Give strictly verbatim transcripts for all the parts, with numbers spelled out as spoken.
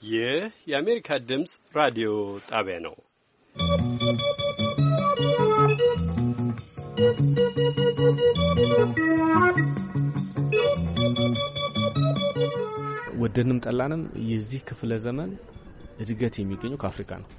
ይህ የአሜሪካ ድምፅ ራዲዮ ጣቢያ ነው። ወደንም ጠላንም የዚህ ክፍለ ዘመን እድገት የሚገኘው ከአፍሪካ ነው።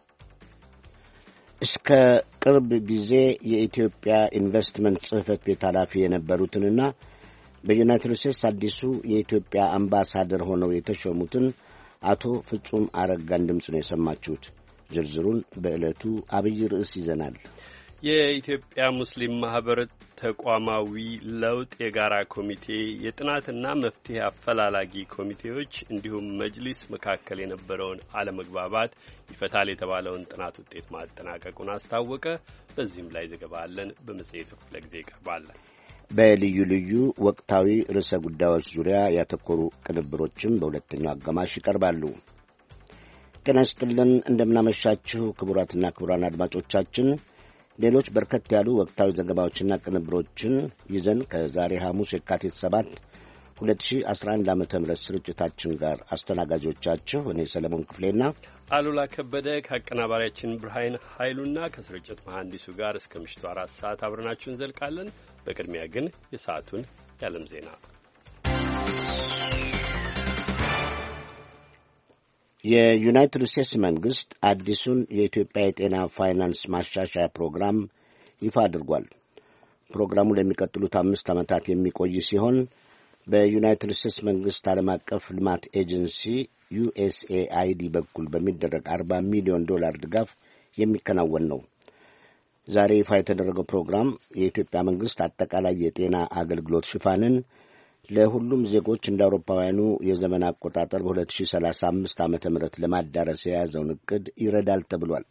እስከ ቅርብ ጊዜ የኢትዮጵያ ኢንቨስትመንት ጽሕፈት ቤት ኃላፊ የነበሩትንና በዩናይትድ ስቴትስ አዲሱ የኢትዮጵያ አምባሳደር ሆነው የተሾሙትን አቶ ፍጹም አረጋን ድምፅ ነው የሰማችሁት። ዝርዝሩን በዕለቱ አብይ ርዕስ ይዘናል። የኢትዮጵያ ሙስሊም ማህበር ተቋማዊ ለውጥ የጋራ ኮሚቴ፣ የጥናትና መፍትሄ አፈላላጊ ኮሚቴዎች እንዲሁም መጅሊስ መካከል የነበረውን አለመግባባት ይፈታል የተባለውን ጥናት ውጤት ማጠናቀቁን አስታወቀ። በዚህም ላይ ዘገባ አለን። በመጽሔቱ ክፍለ ጊዜ ይቀርባል። በልዩ ልዩ ወቅታዊ ርዕሰ ጉዳዮች ዙሪያ ያተኮሩ ቅንብሮችም በሁለተኛው አጋማሽ ይቀርባሉ። ጤና ይስጥልን፣ እንደምናመሻችሁ ክቡራትና ክቡራን አድማጮቻችን ሌሎች በርከት ያሉ ወቅታዊ ዘገባዎችና ቅንብሮችን ይዘን ከዛሬ ሐሙስ የካቲት ሰባት ሁለት ሺህ አስራ አንድ ዓመተ ምህረት ስርጭታችን ጋር አስተናጋጆቻችሁ እኔ ሰለሞን ክፍሌና አሉላ ከበደ ከአቀናባሪያችን ብርሃን ኃይሉና ከስርጭት መሐንዲሱ ጋር እስከ ምሽቱ አራት ሰዓት አብረናችሁ እንዘልቃለን። በቅድሚያ ግን የሰዓቱን የዓለም ዜና። የዩናይትድ ስቴትስ መንግሥት አዲሱን የኢትዮጵያ የጤና ፋይናንስ ማሻሻያ ፕሮግራም ይፋ አድርጓል። ፕሮግራሙ ለሚቀጥሉት አምስት ዓመታት የሚቆይ ሲሆን በዩናይትድ ስቴትስ መንግሥት ዓለም አቀፍ ልማት ኤጀንሲ ዩኤስኤአይዲ በኩል በሚደረግ አርባ ሚሊዮን ዶላር ድጋፍ የሚከናወን ነው። ዛሬ ይፋ የተደረገው ፕሮግራም የኢትዮጵያ መንግሥት አጠቃላይ የጤና አገልግሎት ሽፋንን ለሁሉም ዜጎች እንደ አውሮፓውያኑ የዘመን አቆጣጠር በሁለት ሺህ ሰላሳ አምስት ዓመተ ምህረት ለማዳረስ የያዘውን ዕቅድ ይረዳል ተብሏል።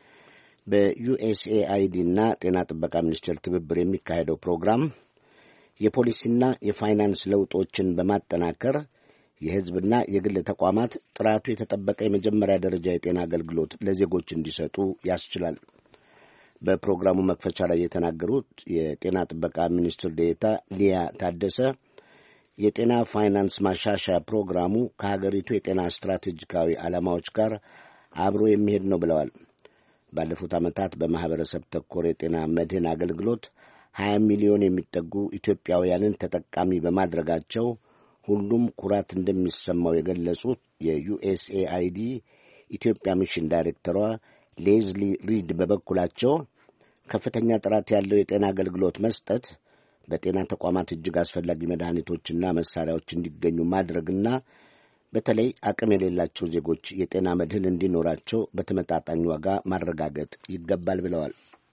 በዩኤስኤአይዲና ጤና ጥበቃ ሚኒስቴር ትብብር የሚካሄደው ፕሮግራም የፖሊሲና የፋይናንስ ለውጦችን በማጠናከር የሕዝብና የግል ተቋማት ጥራቱ የተጠበቀ የመጀመሪያ ደረጃ የጤና አገልግሎት ለዜጎች እንዲሰጡ ያስችላል። በፕሮግራሙ መክፈቻ ላይ የተናገሩት የጤና ጥበቃ ሚኒስትር ዴኤታ ሊያ ታደሰ የጤና ፋይናንስ ማሻሻያ ፕሮግራሙ ከሀገሪቱ የጤና ስትራቴጂካዊ ዓላማዎች ጋር አብሮ የሚሄድ ነው ብለዋል። ባለፉት ዓመታት በማኅበረሰብ ተኮር የጤና መድህን አገልግሎት ሀያ ሚሊዮን የሚጠጉ ኢትዮጵያውያንን ተጠቃሚ በማድረጋቸው ሁሉም ኩራት እንደሚሰማው የገለጹት የዩኤስኤአይዲ ኢትዮጵያ ሚሽን ዳይሬክተሯ ሌዝሊ ሪድ በበኩላቸው ከፍተኛ ጥራት ያለው የጤና አገልግሎት መስጠት፣ በጤና ተቋማት እጅግ አስፈላጊ መድኃኒቶችና መሳሪያዎች እንዲገኙ ማድረግና በተለይ አቅም የሌላቸው ዜጎች የጤና መድህን እንዲኖራቸው በተመጣጣኝ ዋጋ ማረጋገጥ ይገባል ብለዋል።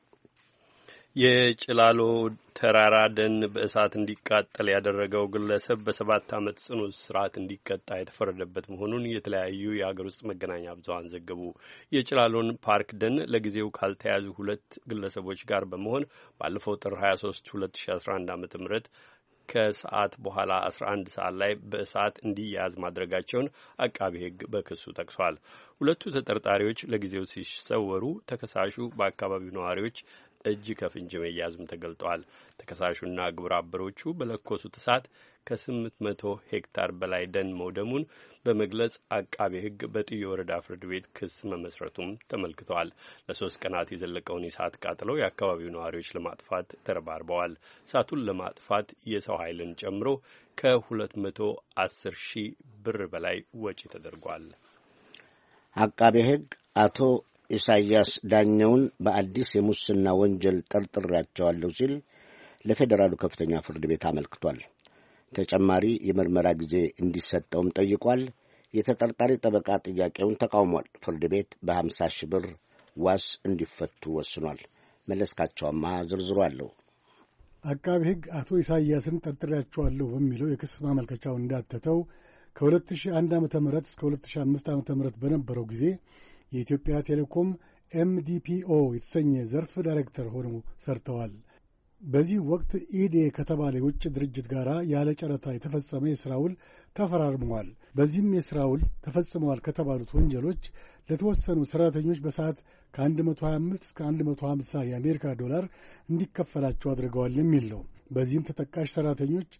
የጭላሎ ተራራ ደን በእሳት እንዲቃጠል ያደረገው ግለሰብ በሰባት ዓመት ጽኑ እስራት እንዲቀጣ የተፈረደበት መሆኑን የተለያዩ የአገር ውስጥ መገናኛ ብዙኃን ዘገቡ። የጭላሎን ፓርክ ደን ለጊዜው ካልተያዙ ሁለት ግለሰቦች ጋር በመሆን ባለፈው ጥር ሀያ ሶስት ሁለት ሺ አስራ አንድ ዓመተ ምህረት ከሰዓት በኋላ አስራ አንድ ሰዓት ላይ በእሳት እንዲያያዝ ማድረጋቸውን አቃቢ ሕግ በክሱ ጠቅሷል። ሁለቱ ተጠርጣሪዎች ለጊዜው ሲሰወሩ ተከሳሹ በአካባቢው ነዋሪዎች እጅ ከፍንጅ መያዙም ተገልጧል። ተከሳሹና ግብረ አበሮቹ በለኮሱት እሳት ከስምንት መቶ ሄክታር በላይ ደን መውደሙን በመግለጽ አቃቤ ሕግ በጥዮ ወረዳ ፍርድ ቤት ክስ መመስረቱም ተመልክቷል። ለሶስት ቀናት የዘለቀውን የእሳት ቃጥለው የአካባቢው ነዋሪዎች ለማጥፋት ተረባርበዋል። እሳቱን ለማጥፋት የሰው ኃይልን ጨምሮ ከሁለት መቶ አስር ሺህ ብር በላይ ወጪ ተደርጓል። አቃቤ ሕግ አቶ ኢሳያስ ዳኘውን በአዲስ የሙስና ወንጀል ጠርጥሬያቸዋለሁ ሲል ለፌዴራሉ ከፍተኛ ፍርድ ቤት አመልክቷል። ተጨማሪ የምርመራ ጊዜ እንዲሰጠውም ጠይቋል። የተጠርጣሪ ጠበቃ ጥያቄውን ተቃውሟል። ፍርድ ቤት በሀምሳ ሺህ ብር ዋስ እንዲፈቱ ወስኗል። መለስካቸውማ ዝርዝሩ አለው። አቃቢ ሕግ አቶ ኢሳያስን ጠርጥሬያቸዋለሁ በሚለው የክስ ማመልከቻው እንዳተተው ከሁለት ሺህ አንድ ዓመተ ምህረት እስከ ሁለት ሺህ አምስት ዓመተ ምህረት በነበረው ጊዜ የኢትዮጵያ ቴሌኮም ኤምዲፒኦ የተሰኘ ዘርፍ ዳይሬክተር ሆነው ሰርተዋል። በዚህ ወቅት ኢዴ ከተባለ የውጭ ድርጅት ጋር ያለ ጨረታ የተፈጸመ የሥራ ውል ተፈራርመዋል። በዚህም የሥራ ውል ተፈጽመዋል ከተባሉት ወንጀሎች ለተወሰኑ ሠራተኞች በሰዓት ከአንድ መቶ ሀያ አምስት እስከ አንድ መቶ ሀምሳ የአሜሪካ ዶላር እንዲከፈላቸው አድርገዋል የሚል ነው። በዚህም ተጠቃሽ ሠራተኞች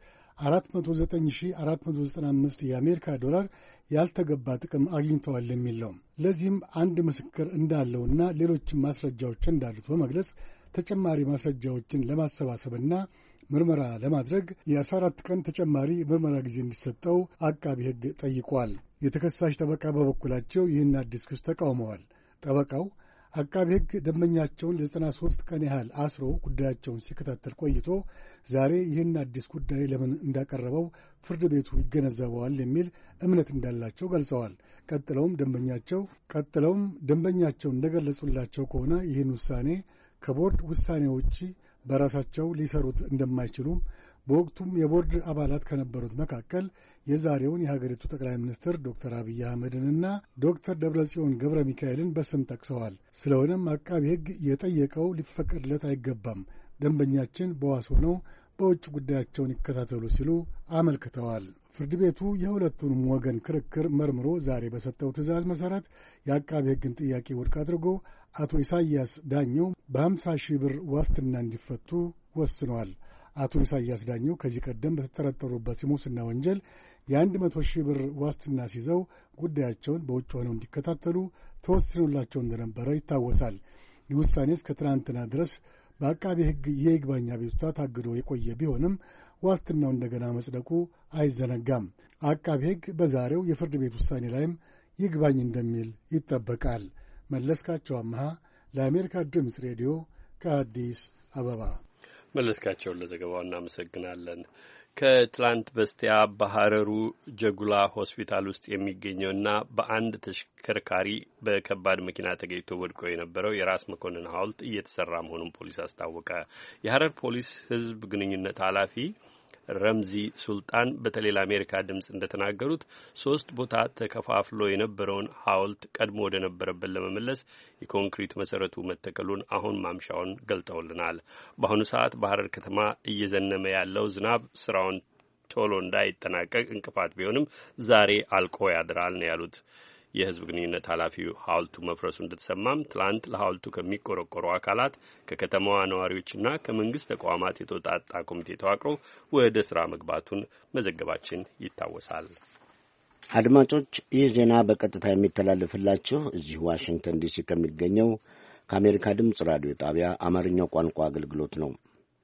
አራት መቶ ዘጠኝ ሺህ አራት መቶ ዘጠና አምስት የአሜሪካ ዶላር ያልተገባ ጥቅም አግኝተዋል የሚል ነው። ለዚህም አንድ ምስክር እንዳለውና ሌሎችም ማስረጃዎች እንዳሉት በመግለጽ ተጨማሪ ማስረጃዎችን ለማሰባሰብና ምርመራ ለማድረግ የአስራ አራት ቀን ተጨማሪ ምርመራ ጊዜ እንዲሰጠው አቃቢ ሕግ ጠይቋል። የተከሳሽ ጠበቃ በበኩላቸው ይህን አዲስ ክስ ተቃውመዋል። ጠበቃው አቃቢ ሕግ ደንበኛቸውን ለዘጠና ሦስት ቀን ያህል አስሮ ጉዳያቸውን ሲከታተል ቆይቶ ዛሬ ይህን አዲስ ጉዳይ ለምን እንዳቀረበው ፍርድ ቤቱ ይገነዘበዋል የሚል እምነት እንዳላቸው ገልጸዋል። ቀጥለውም ደንበኛቸው ቀጥለውም ደንበኛቸው እንደገለጹላቸው ከሆነ ይህን ውሳኔ ከቦርድ ውሳኔ ውጪ በራሳቸው ሊሰሩት እንደማይችሉም በወቅቱም የቦርድ አባላት ከነበሩት መካከል የዛሬውን የሀገሪቱ ጠቅላይ ሚኒስትር ዶክተር አብይ አህመድንና ዶክተር ደብረጽዮን ገብረ ሚካኤልን በስም ጠቅሰዋል። ስለሆነም አቃቢ ሕግ የጠየቀው ሊፈቀድለት አይገባም፣ ደንበኛችን በዋስ ሆነው በውጭ ጉዳያቸውን ይከታተሉ ሲሉ አመልክተዋል። ፍርድ ቤቱ የሁለቱንም ወገን ክርክር መርምሮ ዛሬ በሰጠው ትዕዛዝ መሠረት የአቃቢ ሕግን ጥያቄ ውድቅ አድርጎ አቶ ኢሳይያስ ዳኘው በሀምሳ ሺህ ብር ዋስትና እንዲፈቱ ወስነዋል። አቶ ኢሳይያስ ዳኘው ከዚህ ቀደም በተጠረጠሩበት የሙስና ወንጀል የአንድ መቶ ሺህ ብር ዋስትና ሲይዘው ጉዳያቸውን በውጭ ሆነው እንዲከታተሉ ተወስኖላቸው እንደነበረ ይታወሳል። ይህ ውሳኔ እስከ ትናንትና ድረስ በአቃቢ ሕግ የይግባኝ አቤቱታ ታግዶ የቆየ ቢሆንም ዋስትናው እንደገና መጽደቁ አይዘነጋም። አቃቢ ሕግ በዛሬው የፍርድ ቤት ውሳኔ ላይም ይግባኝ እንደሚል ይጠበቃል። መለስካቸው አምሃ ለአሜሪካ ድምፅ ሬዲዮ ከአዲስ አበባ። መለስካቸውን ለዘገባው እናመሰግናለን። ከትላንት በስቲያ በሐረሩ ጀጉላ ሆስፒታል ውስጥ የሚገኘውና በአንድ ተሽከርካሪ በከባድ መኪና ተገጭቶ ወድቆ የነበረው የራስ መኮንን ሐውልት እየተሰራ መሆኑን ፖሊስ አስታወቀ። የሐረር ፖሊስ ሕዝብ ግንኙነት ኃላፊ ረምዚ ሱልጣን በተለይ ለአሜሪካ ድምፅ እንደተናገሩት ሶስት ቦታ ተከፋፍሎ የነበረውን ሐውልት ቀድሞ ወደ ነበረበት ለመመለስ የኮንክሪት መሰረቱ መተከሉን አሁን ማምሻውን ገልጠውልናል። በአሁኑ ሰዓት በሐረር ከተማ እየዘነመ ያለው ዝናብ ስራውን ቶሎ እንዳይጠናቀቅ እንቅፋት ቢሆንም ዛሬ አልቆ ያድራል ነው ያሉት የህዝብ ግንኙነት ኃላፊው። ሐውልቱ መፍረሱ እንደተሰማም ትላንት ለሐውልቱ ከሚቆረቆሩ አካላት ከከተማዋ ነዋሪዎችና ከመንግስት ተቋማት የተውጣጣ ኮሚቴ ተዋቅሮ ወደ ስራ መግባቱን መዘገባችን ይታወሳል። አድማጮች፣ ይህ ዜና በቀጥታ የሚተላለፍላችሁ እዚህ ዋሽንግተን ዲሲ ከሚገኘው ከአሜሪካ ድምፅ ራዲዮ ጣቢያ አማርኛው ቋንቋ አገልግሎት ነው።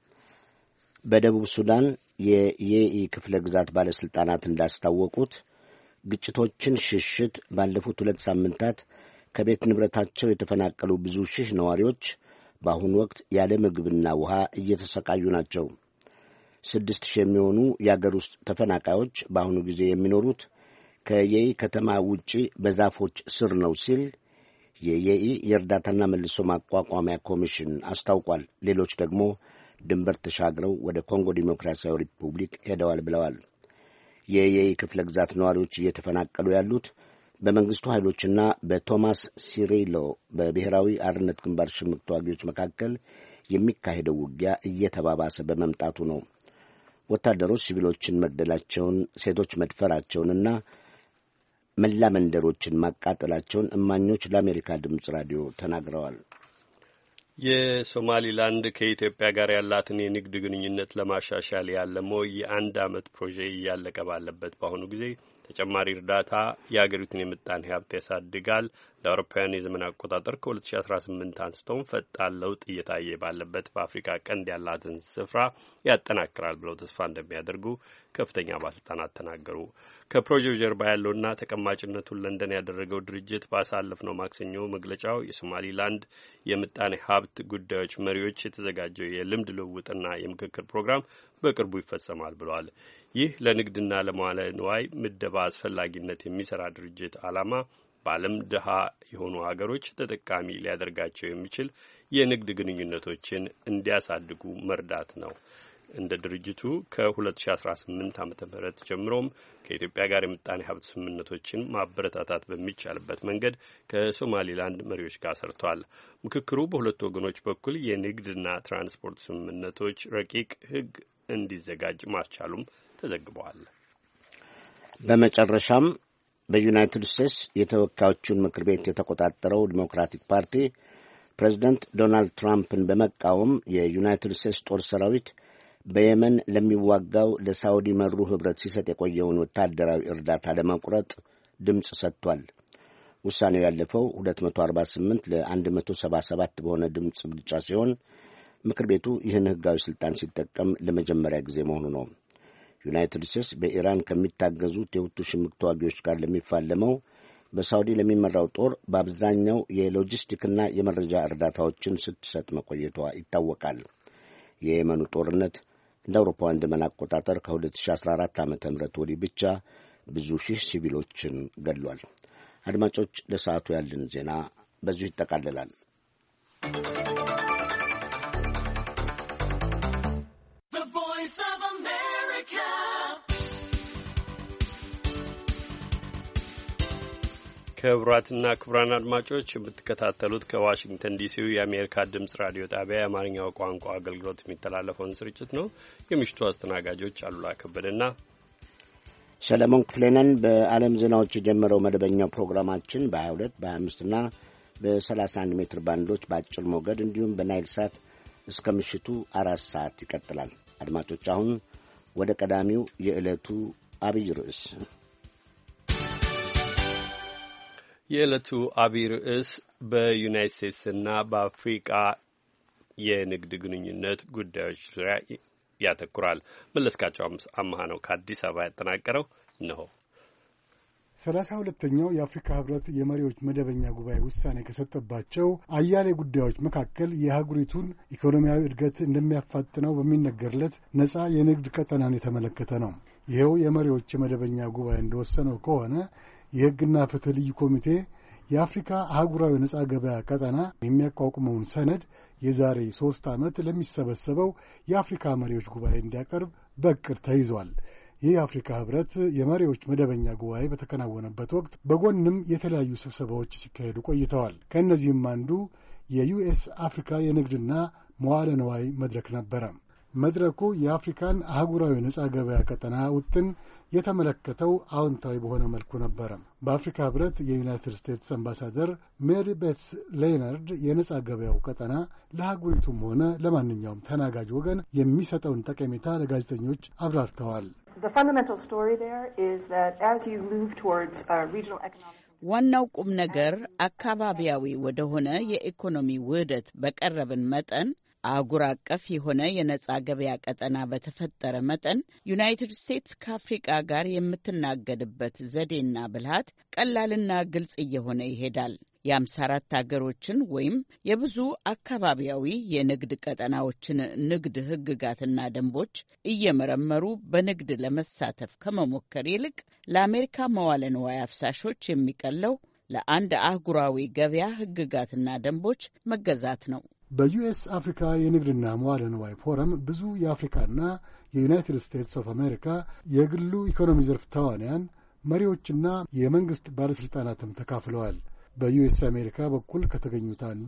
በደቡብ ሱዳን የየኢ ክፍለ ግዛት ባለሥልጣናት እንዳስታወቁት ግጭቶችን ሽሽት ባለፉት ሁለት ሳምንታት ከቤት ንብረታቸው የተፈናቀሉ ብዙ ሺህ ነዋሪዎች በአሁኑ ወቅት ያለ ምግብና ውሃ እየተሰቃዩ ናቸው። ስድስት ሺህ የሚሆኑ የአገር ውስጥ ተፈናቃዮች በአሁኑ ጊዜ የሚኖሩት ከየኢ ከተማ ውጪ በዛፎች ስር ነው ሲል የየኢ የእርዳታና መልሶ ማቋቋሚያ ኮሚሽን አስታውቋል። ሌሎች ደግሞ ድንበር ተሻግረው ወደ ኮንጎ ዲሞክራሲያዊ ሪፑብሊክ ሄደዋል ብለዋል። የየኢ ክፍለ ግዛት ነዋሪዎች እየተፈናቀሉ ያሉት በመንግስቱ ኃይሎችና በቶማስ ሲሪሎ በብሔራዊ አርነት ግንባር ሽምቅ ተዋጊዎች መካከል የሚካሄደው ውጊያ እየተባባሰ በመምጣቱ ነው። ወታደሮች ሲቪሎችን መግደላቸውን፣ ሴቶች መድፈራቸውንና መላ መንደሮችን ማቃጠላቸውን እማኞች ለአሜሪካ ድምፅ ራዲዮ ተናግረዋል። የሶማሊላንድ ከኢትዮጵያ ጋር ያላትን የንግድ ግንኙነት ለማሻሻል ያለመው የአንድ ዓመት ፕሮጄ እያለቀ ባለበት በአሁኑ ጊዜ ተጨማሪ እርዳታ የአገሪቱን የምጣኔ ሀብት ያሳድጋል፣ ለአውሮፓውያን የዘመን አቆጣጠር ከሁለት ሺ አስራ ስምንት አንስቶም ፈጣን ለውጥ እየታየ ባለበት በአፍሪካ ቀንድ ያላትን ስፍራ ያጠናክራል ብለው ተስፋ እንደሚያደርጉ ከፍተኛ ባለስልጣናት ተናገሩ። ከፕሮጀክቱ ጀርባ ያለውና ተቀማጭነቱን ለንደን ያደረገው ድርጅት ባሳለፍነው ማክሰኞ መግለጫው የሶማሊላንድ የምጣኔ ሀብት ጉዳዮች መሪዎች የተዘጋጀው የልምድ ልውውጥና የምክክር ፕሮግራም በቅርቡ ይፈጸማል ብለዋል። ይህ ለንግድና ለመዋለ ንዋይ ምደባ አስፈላጊነት የሚሰራ ድርጅት ዓላማ በዓለም ድሃ የሆኑ ሀገሮች ተጠቃሚ ሊያደርጋቸው የሚችል የንግድ ግንኙነቶችን እንዲያሳድጉ መርዳት ነው። እንደ ድርጅቱ ከሁለት ሺ አስራ ስምንት ዓመተ ምህረት ጀምሮም ከኢትዮጵያ ጋር የምጣኔ ሀብት ስምምነቶችን ማበረታታት በሚቻልበት መንገድ ከሶማሊላንድ መሪዎች ጋር ሰርቷል። ምክክሩ በሁለቱ ወገኖች በኩል የንግድና ትራንስፖርት ስምምነቶች ረቂቅ ሕግ እንዲዘጋጅ ማስቻሉም ተዘግበዋል። በመጨረሻም በዩናይትድ ስቴትስ የተወካዮቹን ምክር ቤት የተቆጣጠረው ዲሞክራቲክ ፓርቲ ፕሬዚደንት ዶናልድ ትራምፕን በመቃወም የዩናይትድ ስቴትስ ጦር ሰራዊት በየመን ለሚዋጋው ለሳውዲ መሩ ኅብረት ሲሰጥ የቆየውን ወታደራዊ እርዳታ ለመቁረጥ ድምፅ ሰጥቷል። ውሳኔው ያለፈው ሁለት መቶ አርባ ስምንት ለአንድ መቶ ሰባ ሰባት በሆነ ድምፅ ብልጫ ሲሆን ምክር ቤቱ ይህን ሕጋዊ ሥልጣን ሲጠቀም ለመጀመሪያ ጊዜ መሆኑ ነው። ዩናይትድ ስቴትስ በኢራን ከሚታገዙት የሁቱ ሽምቅ ተዋጊዎች ጋር ለሚፋለመው በሳውዲ ለሚመራው ጦር በአብዛኛው የሎጂስቲክና የመረጃ እርዳታዎችን ስትሰጥ መቆየቷ ይታወቃል። የየመኑ ጦርነት እንደ አውሮፓውያን ዘመን አቆጣጠር ከ2014 ዓ ም ወዲህ ብቻ ብዙ ሺህ ሲቪሎችን ገድሏል። አድማጮች፣ ለሰዓቱ ያለን ዜና በዚሁ ይጠቃልላል። ክቡራትና ክቡራን አድማጮች የምትከታተሉት ከዋሽንግተን ዲሲው የአሜሪካ ድምጽ ራዲዮ ጣቢያ የአማርኛው ቋንቋ አገልግሎት የሚተላለፈውን ስርጭት ነው። የምሽቱ አስተናጋጆች አሉላ ከበደና ሰለሞን ክፍሌነን። በዓለም ዜናዎች የጀመረው መደበኛው ፕሮግራማችን በሀያ ሁለት በሀያ አምስት እና በሰላሳ አንድ ሜትር ባንዶች በአጭር ሞገድ እንዲሁም በናይል ሳት እስከ ምሽቱ አራት ሰዓት ይቀጥላል። አድማጮች፣ አሁን ወደ ቀዳሚው የዕለቱ አብይ ርዕስ የዕለቱ አብይ ርዕስ በዩናይት ስቴትስና በአፍሪቃ የንግድ ግንኙነት ጉዳዮች ዙሪያ ያተኩራል። መለስካቸው አማሃ ነው ከአዲስ አበባ ያጠናቀረው ነው። ሰላሳ ሁለተኛው የአፍሪካ ህብረት የመሪዎች መደበኛ ጉባኤ ውሳኔ ከሰጠባቸው አያሌ ጉዳዮች መካከል የአህጉሪቱን ኢኮኖሚያዊ እድገት እንደሚያፋጥነው በሚነገርለት ነጻ የንግድ ቀጠናን የተመለከተ ነው። ይኸው የመሪዎች የመደበኛ ጉባኤ እንደወሰነው ከሆነ የሕግና ፍትህ ልዩ ኮሚቴ የአፍሪካ አህጉራዊ ነጻ ገበያ ቀጠና የሚያቋቁመውን ሰነድ የዛሬ ሦስት ዓመት ለሚሰበሰበው የአፍሪካ መሪዎች ጉባኤ እንዲያቀርብ በቅድ ተይዟል። ይህ የአፍሪካ ህብረት የመሪዎች መደበኛ ጉባኤ በተከናወነበት ወቅት በጎንም የተለያዩ ስብሰባዎች ሲካሄዱ ቆይተዋል። ከእነዚህም አንዱ የዩኤስ አፍሪካ የንግድና መዋለ ነዋይ መድረክ ነበረ። መድረኩ የአፍሪካን አህጉራዊ ነጻ ገበያ ቀጠና ውጥን የተመለከተው አዎንታዊ በሆነ መልኩ ነበረ። በአፍሪካ ህብረት የዩናይትድ ስቴትስ አምባሳደር ሜሪ ቤትስ ሌነርድ የነጻ ገበያው ቀጠና ለአህጉሪቱም ሆነ ለማንኛውም ተናጋጅ ወገን የሚሰጠውን ጠቀሜታ ለጋዜጠኞች አብራርተዋል። ዋናው ቁም ነገር አካባቢያዊ ወደሆነ የኢኮኖሚ ውህደት በቀረብን መጠን አህጉር አቀፍ የሆነ የነጻ ገበያ ቀጠና በተፈጠረ መጠን ዩናይትድ ስቴትስ ከአፍሪቃ ጋር የምትናገድበት ዘዴና ብልሃት ቀላልና ግልጽ እየሆነ ይሄዳል። የአምሳ አራት አገሮችን ወይም የብዙ አካባቢያዊ የንግድ ቀጠናዎችን ንግድ ህግጋትና ደንቦች እየመረመሩ በንግድ ለመሳተፍ ከመሞከር ይልቅ ለአሜሪካ መዋለ ንዋይ አፍሳሾች የሚቀለው ለአንድ አህጉራዊ ገበያ ህግጋትና ደንቦች መገዛት ነው። በዩኤስ አፍሪካ የንግድና መዋለ ንዋይ ፎረም ብዙ የአፍሪካና የዩናይትድ ስቴትስ ኦፍ አሜሪካ የግሉ ኢኮኖሚ ዘርፍ ተዋንያን መሪዎችና የመንግሥት ባለሥልጣናትም ተካፍለዋል። በዩኤስ አሜሪካ በኩል ከተገኙት አንዱ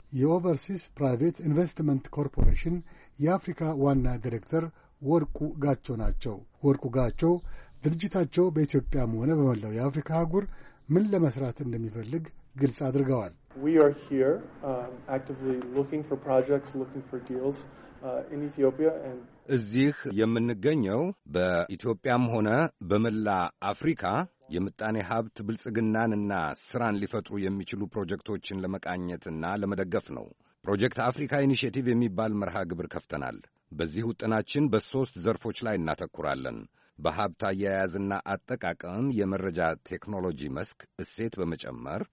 የኦቨርሲስ ፕራይቬት ኢንቨስትመንት ኮርፖሬሽን የአፍሪካ ዋና ዲሬክተር ወርቁ ጋቸው ናቸው። ወርቁ ጋቸው ድርጅታቸው በኢትዮጵያም ሆነ በመላው የአፍሪካ አህጉር ምን ለመስራት እንደሚፈልግ ግልጽ አድርገዋል። We are here um, actively looking for projects, looking for deals uh, in Ethiopia and እዚህ የምንገኘው በኢትዮጵያም ሆነ በመላ አፍሪካ የምጣኔ ሀብት ብልጽግናንና ስራን ሊፈጥሩ የሚችሉ ፕሮጀክቶችን ለመቃኘትና ለመደገፍ ነው። ፕሮጀክት አፍሪካ ኢኒሼቲቭ የሚባል መርሃ ግብር ከፍተናል። በዚህ ውጥናችን በሦስት ዘርፎች ላይ እናተኩራለን። በሀብት አያያዝና አጠቃቀም፣ የመረጃ ቴክኖሎጂ መስክ እሴት በመጨመር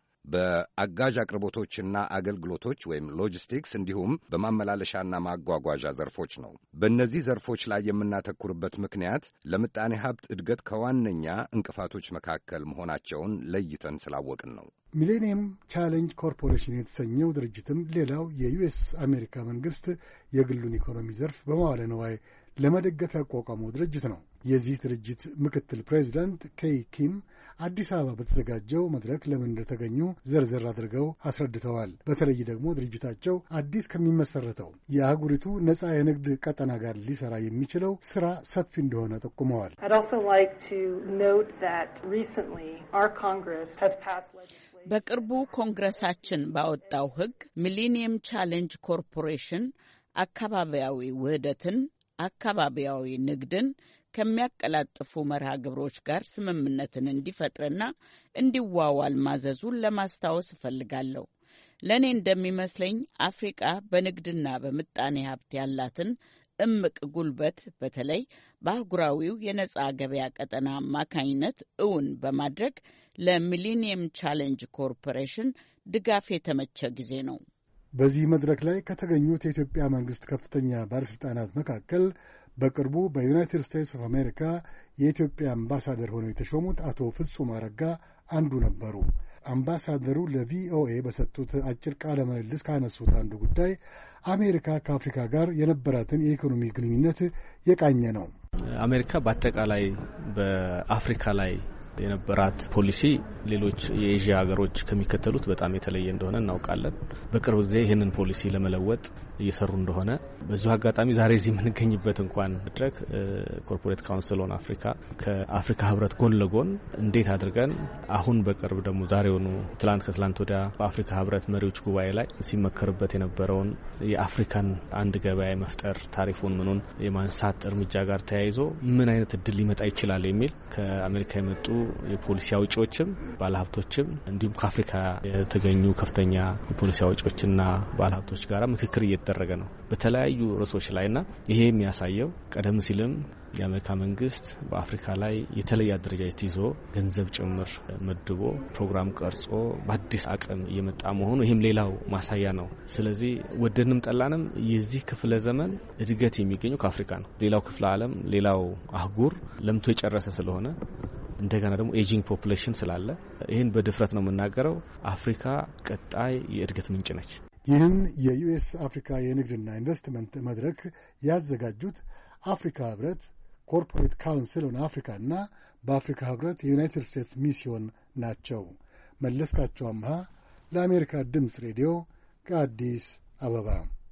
በአጋዥ አቅርቦቶችና አገልግሎቶች ወይም ሎጂስቲክስ እንዲሁም በማመላለሻና ማጓጓዣ ዘርፎች ነው። በእነዚህ ዘርፎች ላይ የምናተኩርበት ምክንያት ለምጣኔ ሀብት እድገት ከዋነኛ እንቅፋቶች መካከል መሆናቸውን ለይተን ስላወቅን ነው። ሚሌኒየም ቻሌንጅ ኮርፖሬሽን የተሰኘው ድርጅትም ሌላው የዩኤስ አሜሪካ መንግሥት የግሉን ኢኮኖሚ ዘርፍ በመዋለ ነዋይ ለመደገፍ ያቋቋመው ድርጅት ነው። የዚህ ድርጅት ምክትል ፕሬዚዳንት ኬይ ኪም አዲስ አበባ በተዘጋጀው መድረክ ለምን እንደተገኙ ዘርዘር አድርገው አስረድተዋል። በተለይ ደግሞ ድርጅታቸው አዲስ ከሚመሰረተው የአህጉሪቱ ነጻ የንግድ ቀጠና ጋር ሊሰራ የሚችለው ስራ ሰፊ እንደሆነ ጠቁመዋል። በቅርቡ ኮንግረሳችን ባወጣው ሕግ ሚሌኒየም ቻሌንጅ ኮርፖሬሽን አካባቢያዊ ውህደትን አካባቢያዊ ንግድን ከሚያቀላጥፉ መርሃ ግብሮች ጋር ስምምነትን እንዲፈጥርና እንዲዋዋል ማዘዙን ለማስታወስ እፈልጋለሁ። ለእኔ እንደሚመስለኝ አፍሪቃ በንግድና በምጣኔ ሀብት ያላትን እምቅ ጉልበት በተለይ በአህጉራዊው የነጻ ገበያ ቀጠና አማካኝነት እውን በማድረግ ለሚሊኒየም ቻሌንጅ ኮርፖሬሽን ድጋፍ የተመቸ ጊዜ ነው። በዚህ መድረክ ላይ ከተገኙት የኢትዮጵያ መንግስት ከፍተኛ ባለስልጣናት መካከል በቅርቡ በዩናይትድ ስቴትስ ኦፍ አሜሪካ የኢትዮጵያ አምባሳደር ሆነው የተሾሙት አቶ ፍጹም አረጋ አንዱ ነበሩ። አምባሳደሩ ለቪኦኤ በሰጡት አጭር ቃለ ምልልስ ካነሱት አንዱ ጉዳይ አሜሪካ ከአፍሪካ ጋር የነበራትን የኢኮኖሚ ግንኙነት የቃኘ ነው። አሜሪካ በአጠቃላይ በአፍሪካ ላይ የነበራት ፖሊሲ ሌሎች የኤዥያ ሀገሮች ከሚከተሉት በጣም የተለየ እንደሆነ እናውቃለን። በቅርብ ጊዜ ይህንን ፖሊሲ ለመለወጥ እየሰሩ እንደሆነ በዚሁ አጋጣሚ ዛሬ እዚህ የምንገኝበት እንኳን መድረክ ኮርፖሬት ካውንስል ኦን አፍሪካ ከአፍሪካ ህብረት ጎን ለጎን እንዴት አድርገን አሁን በቅርብ ደግሞ ዛሬውኑ ትላንት ከትላንት ወዲያ በአፍሪካ ህብረት መሪዎች ጉባኤ ላይ ሲመከርበት የነበረውን የአፍሪካን አንድ ገበያ መፍጠር ታሪፉን ምኑን የማንሳት እርምጃ ጋር ተያይዞ ምን አይነት እድል ሊመጣ ይችላል የሚል ከአሜሪካ የመጡ የፖሊሲ አውጪዎችም ባለሀብቶችም እንዲሁም ከአፍሪካ የተገኙ ከፍተኛ የፖሊሲ አውጪዎችና ባለሀብቶች ጋር ምክክር እየተደረገ ነው በተለያዩ ርዕሶች ላይና ይሄ የሚያሳየው ቀደም ሲልም የአሜሪካ መንግስት በአፍሪካ ላይ የተለየ አደረጃጀት ይዞ ገንዘብ ጭምር መድቦ ፕሮግራም ቀርጾ በአዲስ አቅም እየመጣ መሆኑ ይህም ሌላው ማሳያ ነው። ስለዚህ ወደንም ጠላንም የዚህ ክፍለ ዘመን እድገት የሚገኘው ከአፍሪካ ነው። ሌላው ክፍለ ዓለም ሌላው አህጉር ለምቶ የጨረሰ ስለሆነ እንደገና ደግሞ ኤጂንግ ፖፑሌሽን ስላለ ይህን በድፍረት ነው የምናገረው አፍሪካ ቀጣይ የእድገት ምንጭ ነች። ይህን የዩኤስ አፍሪካ የንግድና ኢንቨስትመንት መድረክ ያዘጋጁት አፍሪካ ህብረት፣ ኮርፖሬት ካውንስል ኦን አፍሪካና በአፍሪካ ህብረት የዩናይትድ ስቴትስ ሚስዮን ናቸው። መለስካቸው አምሃ ለአሜሪካ ድምፅ ሬዲዮ ከአዲስ አበባ።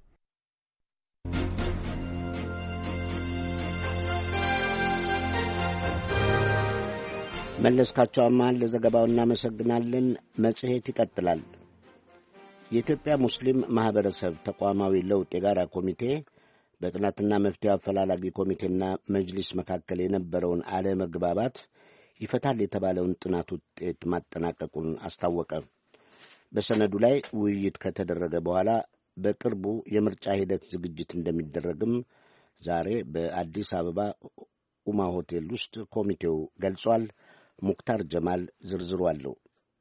መለስካቸው አምሃን ለዘገባው እናመሰግናለን። መጽሔት ይቀጥላል። የኢትዮጵያ ሙስሊም ማኅበረሰብ ተቋማዊ ለውጥ የጋራ ኮሚቴ በጥናትና መፍትሄ አፈላላጊ ኮሚቴና መጅሊስ መካከል የነበረውን አለመግባባት ይፈታል የተባለውን ጥናት ውጤት ማጠናቀቁን አስታወቀ። በሰነዱ ላይ ውይይት ከተደረገ በኋላ በቅርቡ የምርጫ ሂደት ዝግጅት እንደሚደረግም ዛሬ በአዲስ አበባ ኡማ ሆቴል ውስጥ ኮሚቴው ገልጿል። ሙክታር ጀማል ዝርዝሩ አለው።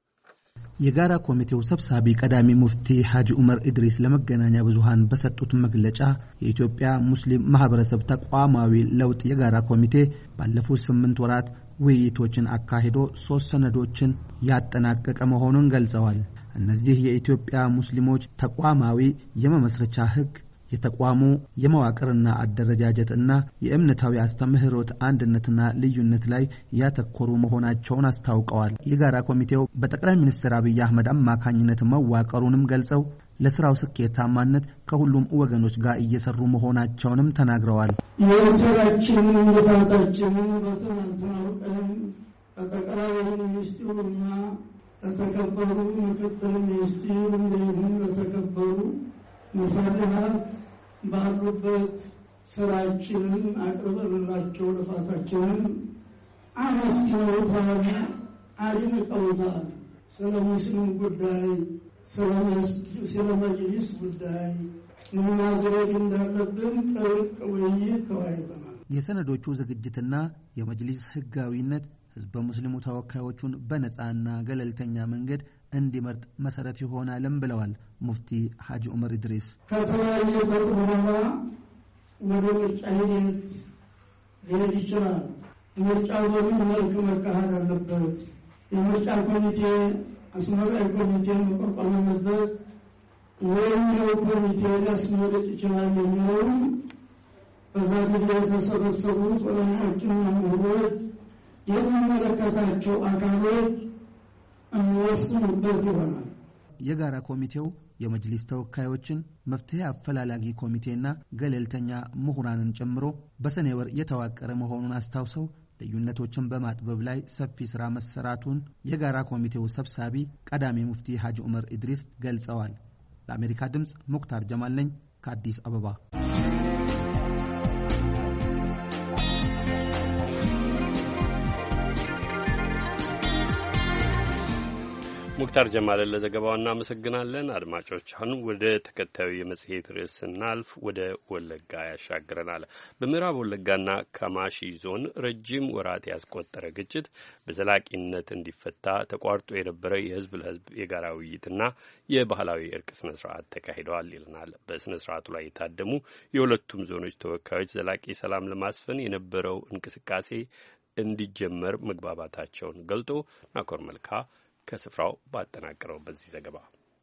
የጋራ ኮሚቴው ሰብሳቢ ቀዳሚ ሙፍቲ ሐጂ ዑመር ኢድሪስ ለመገናኛ ብዙሃን በሰጡት መግለጫ የኢትዮጵያ ሙስሊም ማህበረሰብ ተቋማዊ ለውጥ የጋራ ኮሚቴ ባለፉት ስምንት ወራት ውይይቶችን አካሂዶ ሶስት ሰነዶችን ያጠናቀቀ መሆኑን ገልጸዋል። እነዚህ የኢትዮጵያ ሙስሊሞች ተቋማዊ የመመስረቻ ህግ፣ የተቋሙ የመዋቅርና አደረጃጀትና የእምነታዊ አስተምህሮት አንድነትና ልዩነት ላይ ያተኮሩ መሆናቸውን አስታውቀዋል። የጋራ ኮሚቴው በጠቅላይ ሚኒስትር አብይ አህመድ አማካኝነት መዋቀሩንም ገልጸው ለስራው ስኬታማነት ከሁሉም ወገኖች ጋር እየሰሩ መሆናቸውንም ተናግረዋል። የስራችንን ልፋታችንን በትናንትናው ቀን ለጠቅላይ ሚኒስትሩና ለተከበሩ ምክትል ሚኒስትር እንዲሁም ለተከበሩ ሙፈሪሃት ባሉበት ስራችንን አቅርበንላቸው ልፋታችንን አመስግነውታል፣ አድንቀውታል። ስለ ሙስሊም ጉዳይ፣ ስለ መጅሊስ ጉዳይ ምን ማድረግ እንዳለብን ጥልቅ ውይይት ተወያይተናል። የሰነዶቹ ዝግጅትና የመጅሊስ ህጋዊነት ህዝበ ሙስሊሙ ተወካዮቹን በነጻና ገለልተኛ መንገድ እንዲመርጥ መሰረት ይሆናልም ብለዋል ሙፍቲ ሐጂ ዑመር ኢድሪስ። ከተለያየ በኋላ ወደ ምርጫ ሂደት ሊሄድ ይችላል። ምርጫው በምን መልክ መካሄድ አለበት? የምርጫ ኮሚቴ አስመራጭ ኮሚቴ መቋቋም አለበት ወይም ይኸው ኮሚቴ ሊያስመርጥ ይችላል የሚለውን በዛ ጊዜ የተሰበሰቡት ዑለማዎችና ምሁሮች የሚመለከታቸው አካሎች የሚወስኑበት ይሆናል። የጋራ ኮሚቴው የመጅሊስ ተወካዮችን መፍትሄ አፈላላጊ ኮሚቴና ገለልተኛ ምሁራንን ጨምሮ በሰኔ ወር የተዋቀረ መሆኑን አስታውሰው ልዩነቶችን በማጥበብ ላይ ሰፊ ስራ መሰራቱን የጋራ ኮሚቴው ሰብሳቢ ቀዳሚ ሙፍቲ ሐጂ ዑመር ኢድሪስ ገልጸዋል። ለአሜሪካ ድምፅ ሙክታር ጀማል ነኝ ከአዲስ አበባ። ሙክታር ጀማል ለዘገባው እናመሰግናለን። አድማጮች አሁን ወደ ተከታዩ የመጽሔት ርዕስ ስናልፍ ወደ ወለጋ ያሻግረናል። በምዕራብ ወለጋና ካማሺ ዞን ረጅም ወራት ያስቆጠረ ግጭት በዘላቂነት እንዲፈታ ተቋርጦ የነበረ የህዝብ ለህዝብ የጋራ ውይይትና የባህላዊ እርቅ ስነ ስርዓት ተካሂደዋል ይለናል። በስነ ስርዓቱ ላይ የታደሙ የሁለቱም ዞኖች ተወካዮች ዘላቂ ሰላም ለማስፈን የነበረው እንቅስቃሴ እንዲጀመር መግባባታቸውን ገልጦ ናኮር መልካ ከስፍራው ባጠናቀረው በዚህ ዘገባ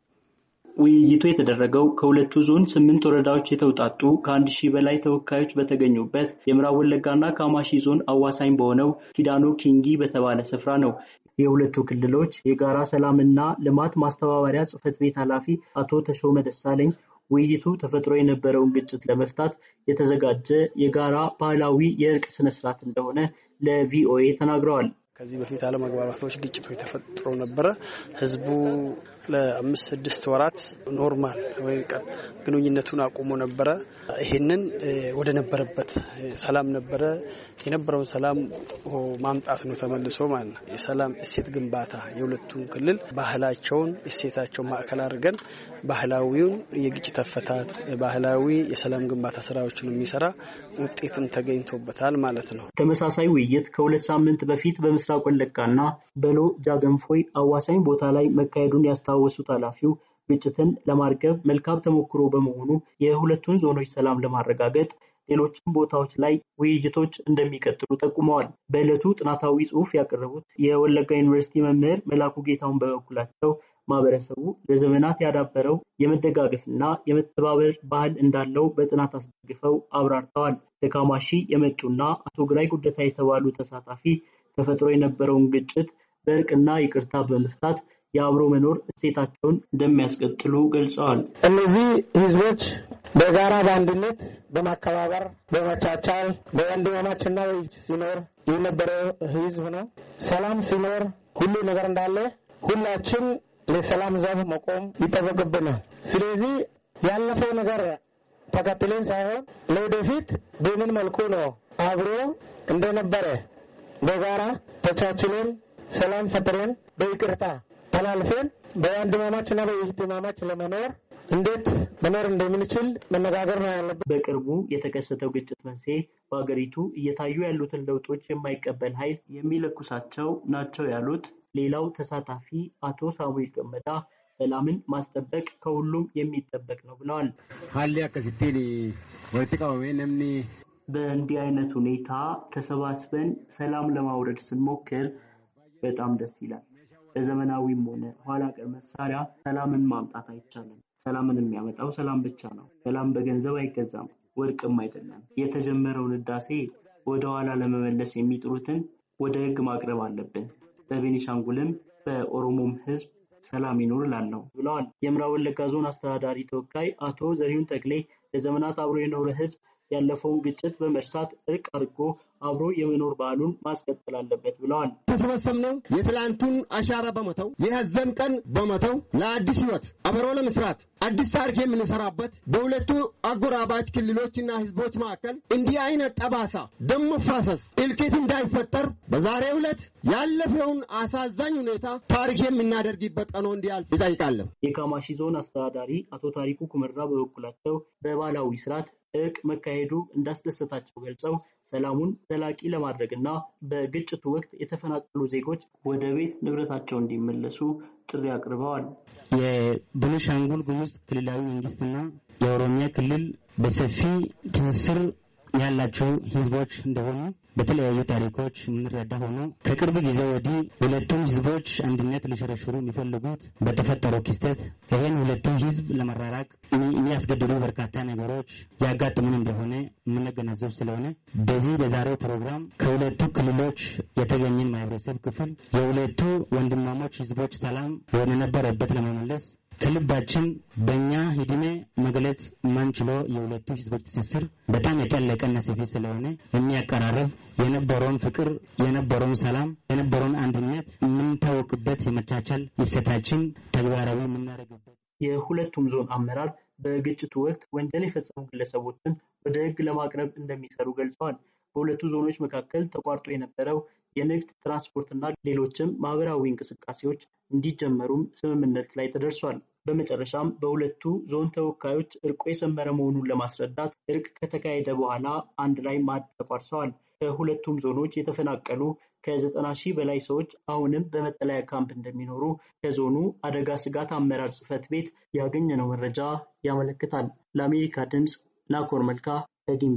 ውይይቱ የተደረገው ከሁለቱ ዞን ስምንት ወረዳዎች የተውጣጡ ከአንድ ሺህ በላይ ተወካዮች በተገኙበት የምዕራብ ወለጋና ካማሺ ዞን አዋሳኝ በሆነው ኪዳኖ ኪንጊ በተባለ ስፍራ ነው። የሁለቱ ክልሎች የጋራ ሰላምና ልማት ማስተባበሪያ ጽሕፈት ቤት ኃላፊ አቶ ተሾመ ደሳለኝ ውይይቱ ተፈጥሮ የነበረውን ግጭት ለመፍታት የተዘጋጀ የጋራ ባህላዊ የእርቅ ስነ ስርዓት እንደሆነ ለቪኦኤ ተናግረዋል። ከዚህ በፊት አለመግባባቶች ግጭቶች ተፈጥሮ ነበር። ህዝቡ ለአምስት ስድስት ወራት ኖርማል ወይ ግንኙነቱን አቁሞ ነበር። ይሄንን ወደ ነበረበት ሰላም ነበር የነበረውን ሰላም ማምጣት ነው ተመልሶ ማለት ነው። የሰላም እሴት ግንባታ የሁለቱም ክልል ባህላቸውን እሴታቸውን ማዕከል አድርገን ባህላዊውን የግጭት አፈታት ባህላዊ የሰላም ግንባታ ስራዎችን የሚሰራ ውጤትም ተገኝቶበታል ማለት ነው። ተመሳሳይ ውይይት ከሁለት ሳምንት በፊት በምስራቅ ወለጋና በሎ ጃገንፎይ አዋሳኝ ቦታ ላይ መካሄዱን ያስታወሱት ኃላፊው ግጭትን ለማርገብ መልካም ተሞክሮ በመሆኑ የሁለቱን ዞኖች ሰላም ለማረጋገጥ ሌሎችም ቦታዎች ላይ ውይይቶች እንደሚቀጥሉ ጠቁመዋል። በዕለቱ ጥናታዊ ጽሑፍ ያቀረቡት የወለጋ ዩኒቨርሲቲ መምህር መላኩ ጌታውን በበኩላቸው ማህበረሰቡ ለዘመናት ያዳበረው የመደጋገፍና የመተባበር ባህል እንዳለው በጥናት አስደግፈው አብራርተዋል። ከካማሺ የመጡና አቶ ግራይ ጉደታ የተባሉ ተሳታፊ ተፈጥሮ የነበረውን ግጭት በእርቅና ይቅርታ በመፍታት የአብሮ መኖር እሴታቸውን እንደሚያስቀጥሉ ገልጸዋል። እነዚህ ህዝቦች በጋራ በአንድነት በማከባበር በመቻቻል በወንድማማችና ሲኖር የነበረ ህዝብ ነው። ሰላም ሲኖር ሁሉ ነገር እንዳለ ሁላችን ለሰላም ዘብ መቆም ይጠበቅብናል። ስለዚህ ያለፈው ነገር ተከትለን ሳይሆን ለወደፊት በምን መልኩ ነው አብሮ እንደነበረ በጋራ ተቻችለን ሰላም ፈጥረን በይቅርታ ተላልፈን በወንድማማችና በእህትማማች ለመኖር እንዴት መኖር እንደምንችል መነጋገር ነው ያለበት። በቅርቡ የተከሰተው ግጭት መንስኤ በአገሪቱ እየታዩ ያሉትን ለውጦች የማይቀበል ኃይል የሚለኩሳቸው ናቸው ያሉት ሌላው ተሳታፊ አቶ ሳሙኤል ገመዳ ሰላምን ማስጠበቅ ከሁሉም የሚጠበቅ ነው ብለዋል። ሀሊያ ከሲቴሊ ወይተቃወሜ ነምኒ በእንዲህ አይነት ሁኔታ ተሰባስበን ሰላም ለማውረድ ስንሞክር በጣም ደስ ይላል። በዘመናዊም ሆነ ኋላ ቀር መሳሪያ ሰላምን ማምጣት አይቻልም። ሰላምን የሚያመጣው ሰላም ብቻ ነው። ሰላም በገንዘብ አይገዛም፣ ወርቅም አይደለም። የተጀመረውን ህዳሴ ወደ ኋላ ለመመለስ የሚጥሩትን ወደ ህግ ማቅረብ አለብን። በቤኒሻንጉልም በኦሮሞም ህዝብ ሰላም ይኖር ላለው ብለዋል። የምዕራብ ወለጋ ዞን አስተዳዳሪ ተወካይ አቶ ዘሪሁን ተክሌ ለዘመናት አብሮ የኖረ ህዝብ ያለፈውን ግጭት በመርሳት እርቅ አድርጎ አብሮ የመኖር ባህሉን ማስቀጠል አለበት ብለዋል። ተሰበሰብነው የትላንቱን አሻራ በመተው የሐዘን ቀን በመተው ለአዲስ ህይወት አብሮ ለመስራት አዲስ ታሪክ የምንሰራበት በሁለቱ አጎራባች ክልሎችና ህዝቦች መካከል እንዲህ አይነት ጠባሳ ደም መፋሰስ እልቂት እንዳይፈጠር በዛሬው ዕለት ያለፈውን አሳዛኝ ሁኔታ ታሪክ የምናደርግበት ቀን እንዲያልፍ ይጠይቃለሁ። የካማሺ ዞን አስተዳዳሪ አቶ ታሪኩ ኩመራ በበኩላቸው በባህላዊ ስርዓት እርቅ መካሄዱ እንዳስደሰታቸው ገልጸው ሰላሙን ዘላቂ ለማድረግና በግጭቱ ወቅት የተፈናቀሉ ዜጎች ወደ ቤት ንብረታቸው እንዲመለሱ ጥሪ አቅርበዋል። የቤኒሻንጉል ጉሙዝ ክልላዊ መንግስትና የኦሮሚያ ክልል በሰፊ ትስስር ያላቸው ህዝቦች እንደሆኑ በተለያዩ ታሪኮች የምንረዳ ሆኖ ከቅርብ ጊዜ ወዲህ ሁለቱም ህዝቦች አንድነት ሊሸረሽሩ የሚፈልጉት በተፈጠረው ክስተት ይህን ሁለቱም ህዝብ ለመራራቅ የሚያስገድዱ በርካታ ነገሮች ያጋጥሙን እንደሆነ የምንገነዘብ ስለሆነ በዚህ በዛሬው ፕሮግራም ከሁለቱ ክልሎች የተገኘን ማህበረሰብ ክፍል የሁለቱ ወንድማሞች ህዝቦች ሰላም ወደ ነበረበት ለመመለስ ከልባችን በእኛ ሂድሜ መግለጽ ማንችለው የሁለቱ ህዝቦች ትስስር በጣም የጠለቀና ሰፊ ስለሆነ የሚያቀራርብ የነበረውን ፍቅር የነበረውን ሰላም የነበረውን አንድነት የምንታወቅበት የመቻቻል እሴታችን ተግባራዊ የምናደርግበት የሁለቱም ዞን አመራር በግጭቱ ወቅት ወንጀል የፈጸሙ ግለሰቦችን ወደ ህግ ለማቅረብ እንደሚሰሩ ገልጸዋል። በሁለቱ ዞኖች መካከል ተቋርጦ የነበረው የንግድ ትራንስፖርትና ሌሎችም ማህበራዊ እንቅስቃሴዎች እንዲጀመሩም ስምምነት ላይ ተደርሷል። በመጨረሻም በሁለቱ ዞን ተወካዮች እርቁ የሰመረ መሆኑን ለማስረዳት እርቅ ከተካሄደ በኋላ አንድ ላይ ማዕድ ተቋርሰዋል። ከሁለቱም ዞኖች የተፈናቀሉ ከዘጠና ሺህ በላይ ሰዎች አሁንም በመጠለያ ካምፕ እንደሚኖሩ ከዞኑ አደጋ ስጋት አመራር ጽሕፈት ቤት ያገኘነው መረጃ ያመለክታል። ለአሜሪካ ድምፅ ናኮር መልካ ከጊምቢ።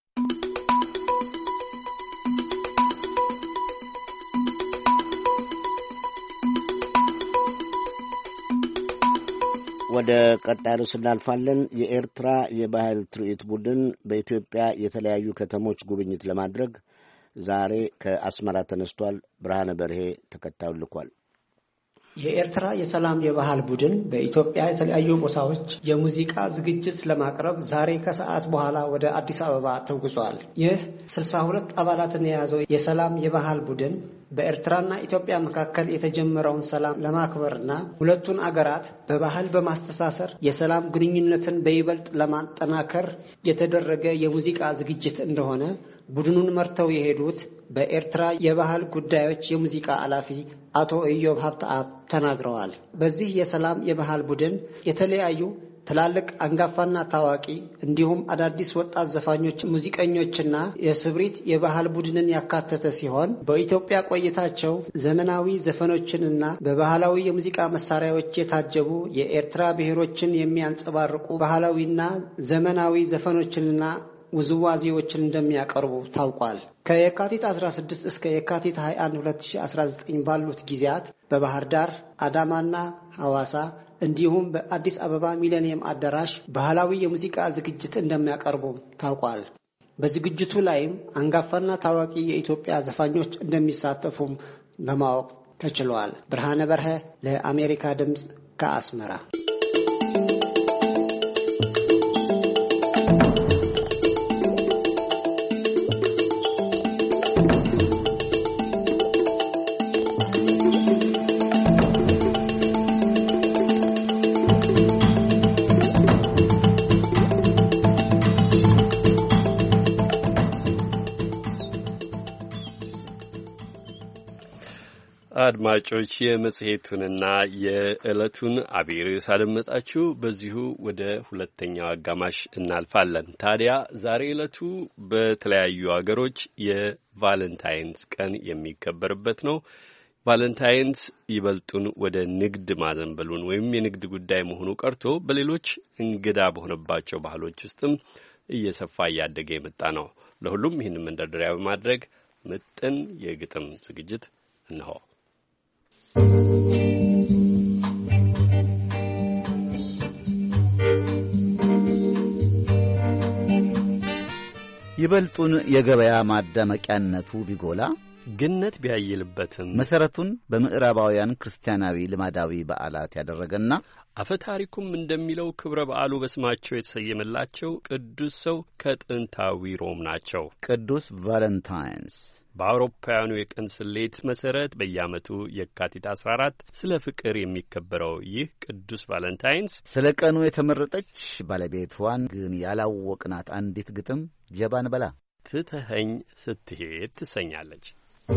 ወደ ቀጣዩ ስናልፋለን። የኤርትራ የባህል ትርኢት ቡድን በኢትዮጵያ የተለያዩ ከተሞች ጉብኝት ለማድረግ ዛሬ ከአስመራ ተነስቷል። ብርሃነ በርሄ ተከታዩን ልኳል። የኤርትራ የሰላም የባህል ቡድን በኢትዮጵያ የተለያዩ ቦታዎች የሙዚቃ ዝግጅት ለማቅረብ ዛሬ ከሰዓት በኋላ ወደ አዲስ አበባ ተጉዟል። ይህ ስልሳ ሁለት አባላትን የያዘው የሰላም የባህል ቡድን በኤርትራና ኢትዮጵያ መካከል የተጀመረውን ሰላም ለማክበርና ሁለቱን አገራት በባህል በማስተሳሰር የሰላም ግንኙነትን በይበልጥ ለማጠናከር የተደረገ የሙዚቃ ዝግጅት እንደሆነ ቡድኑን መርተው የሄዱት በኤርትራ የባህል ጉዳዮች የሙዚቃ ኃላፊ አቶ ኢዮብ ሀብተአብ ተናግረዋል። በዚህ የሰላም የባህል ቡድን የተለያዩ ትላልቅ አንጋፋና ታዋቂ እንዲሁም አዳዲስ ወጣት ዘፋኞች፣ ሙዚቀኞችና የስብሪት የባህል ቡድንን ያካተተ ሲሆን በኢትዮጵያ ቆይታቸው ዘመናዊ ዘፈኖችንና በባህላዊ የሙዚቃ መሳሪያዎች የታጀቡ የኤርትራ ብሔሮችን የሚያንጸባርቁ ባህላዊና ዘመናዊ ዘፈኖችንና ውዝዋዜዎችን እንደሚያቀርቡ ታውቋል። ከየካቲት አስራ ስድስት እስከ የካቲት ሃያ አንድ ሁለት ሺህ አስራ ዘጠኝ ባሉት ጊዜያት በባህር ዳር፣ አዳማና ሐዋሳ እንዲሁም በአዲስ አበባ ሚሌኒየም አዳራሽ ባህላዊ የሙዚቃ ዝግጅት እንደሚያቀርቡ ታውቋል። በዝግጅቱ ላይም አንጋፋና ታዋቂ የኢትዮጵያ ዘፋኞች እንደሚሳተፉም ለማወቅ ተችሏል። ብርሃነ በርሄ ለአሜሪካ ድምፅ ከአስመራ። አድማጮች የመጽሔቱንና የዕለቱን አብይ ርዕስ አደመጣችሁ። በዚሁ ወደ ሁለተኛው አጋማሽ እናልፋለን። ታዲያ ዛሬ ዕለቱ በተለያዩ አገሮች የቫለንታይንስ ቀን የሚከበርበት ነው። ቫለንታይንስ ይበልጡን ወደ ንግድ ማዘንበሉን ወይም የንግድ ጉዳይ መሆኑ ቀርቶ በሌሎች እንግዳ በሆነባቸው ባህሎች ውስጥም እየሰፋ እያደገ የመጣ ነው። ለሁሉም ይህን መንደርደሪያ በማድረግ ምጥን የግጥም ዝግጅት እነሆ። ይበልጡን የገበያ ማዳመቂያነቱ ቢጎላ ግነት ቢያይልበትም መሰረቱን በምዕራባውያን ክርስቲያናዊ ልማዳዊ በዓላት ያደረገና አፈ ታሪኩም እንደሚለው ክብረ በዓሉ በስማቸው የተሰየመላቸው ቅዱስ ሰው ከጥንታዊ ሮም ናቸው። ቅዱስ ቫለንታይንስ በአውሮፓውያኑ የቀን ስሌት መሰረት በየዓመቱ የካቲት አስራ አራት ስለ ፍቅር የሚከበረው ይህ ቅዱስ ቫለንታይንስ ስለ ቀኑ የተመረጠች ባለቤቷን ግን ያላወቅናት አንዲት ግጥም ጀባን በላ ትተኸኝ ስትሄድ ትሰኛለች።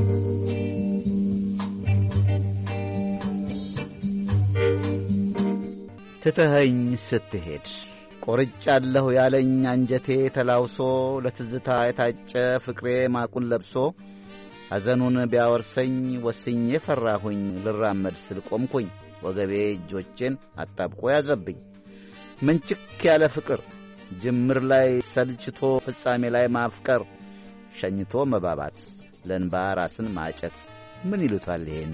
ትተኸኝ ስትሄድ ቆርጫለሁ ያለኝ አንጀቴ ተላውሶ ለትዝታ የታጨ ፍቅሬ ማቁን ለብሶ ሐዘኑን ቢያወርሰኝ ወስኜ ፈራሁኝ ልራመድ ስል ቆምኩኝ ወገቤ እጆቼን አጣብቆ ያዘብኝ ምንችክ ያለ ፍቅር ጅምር ላይ ሰልችቶ ፍጻሜ ላይ ማፍቀር ሸኝቶ መባባት ለእንባ ራስን ማጨት ምን ይሉታል ይሄን?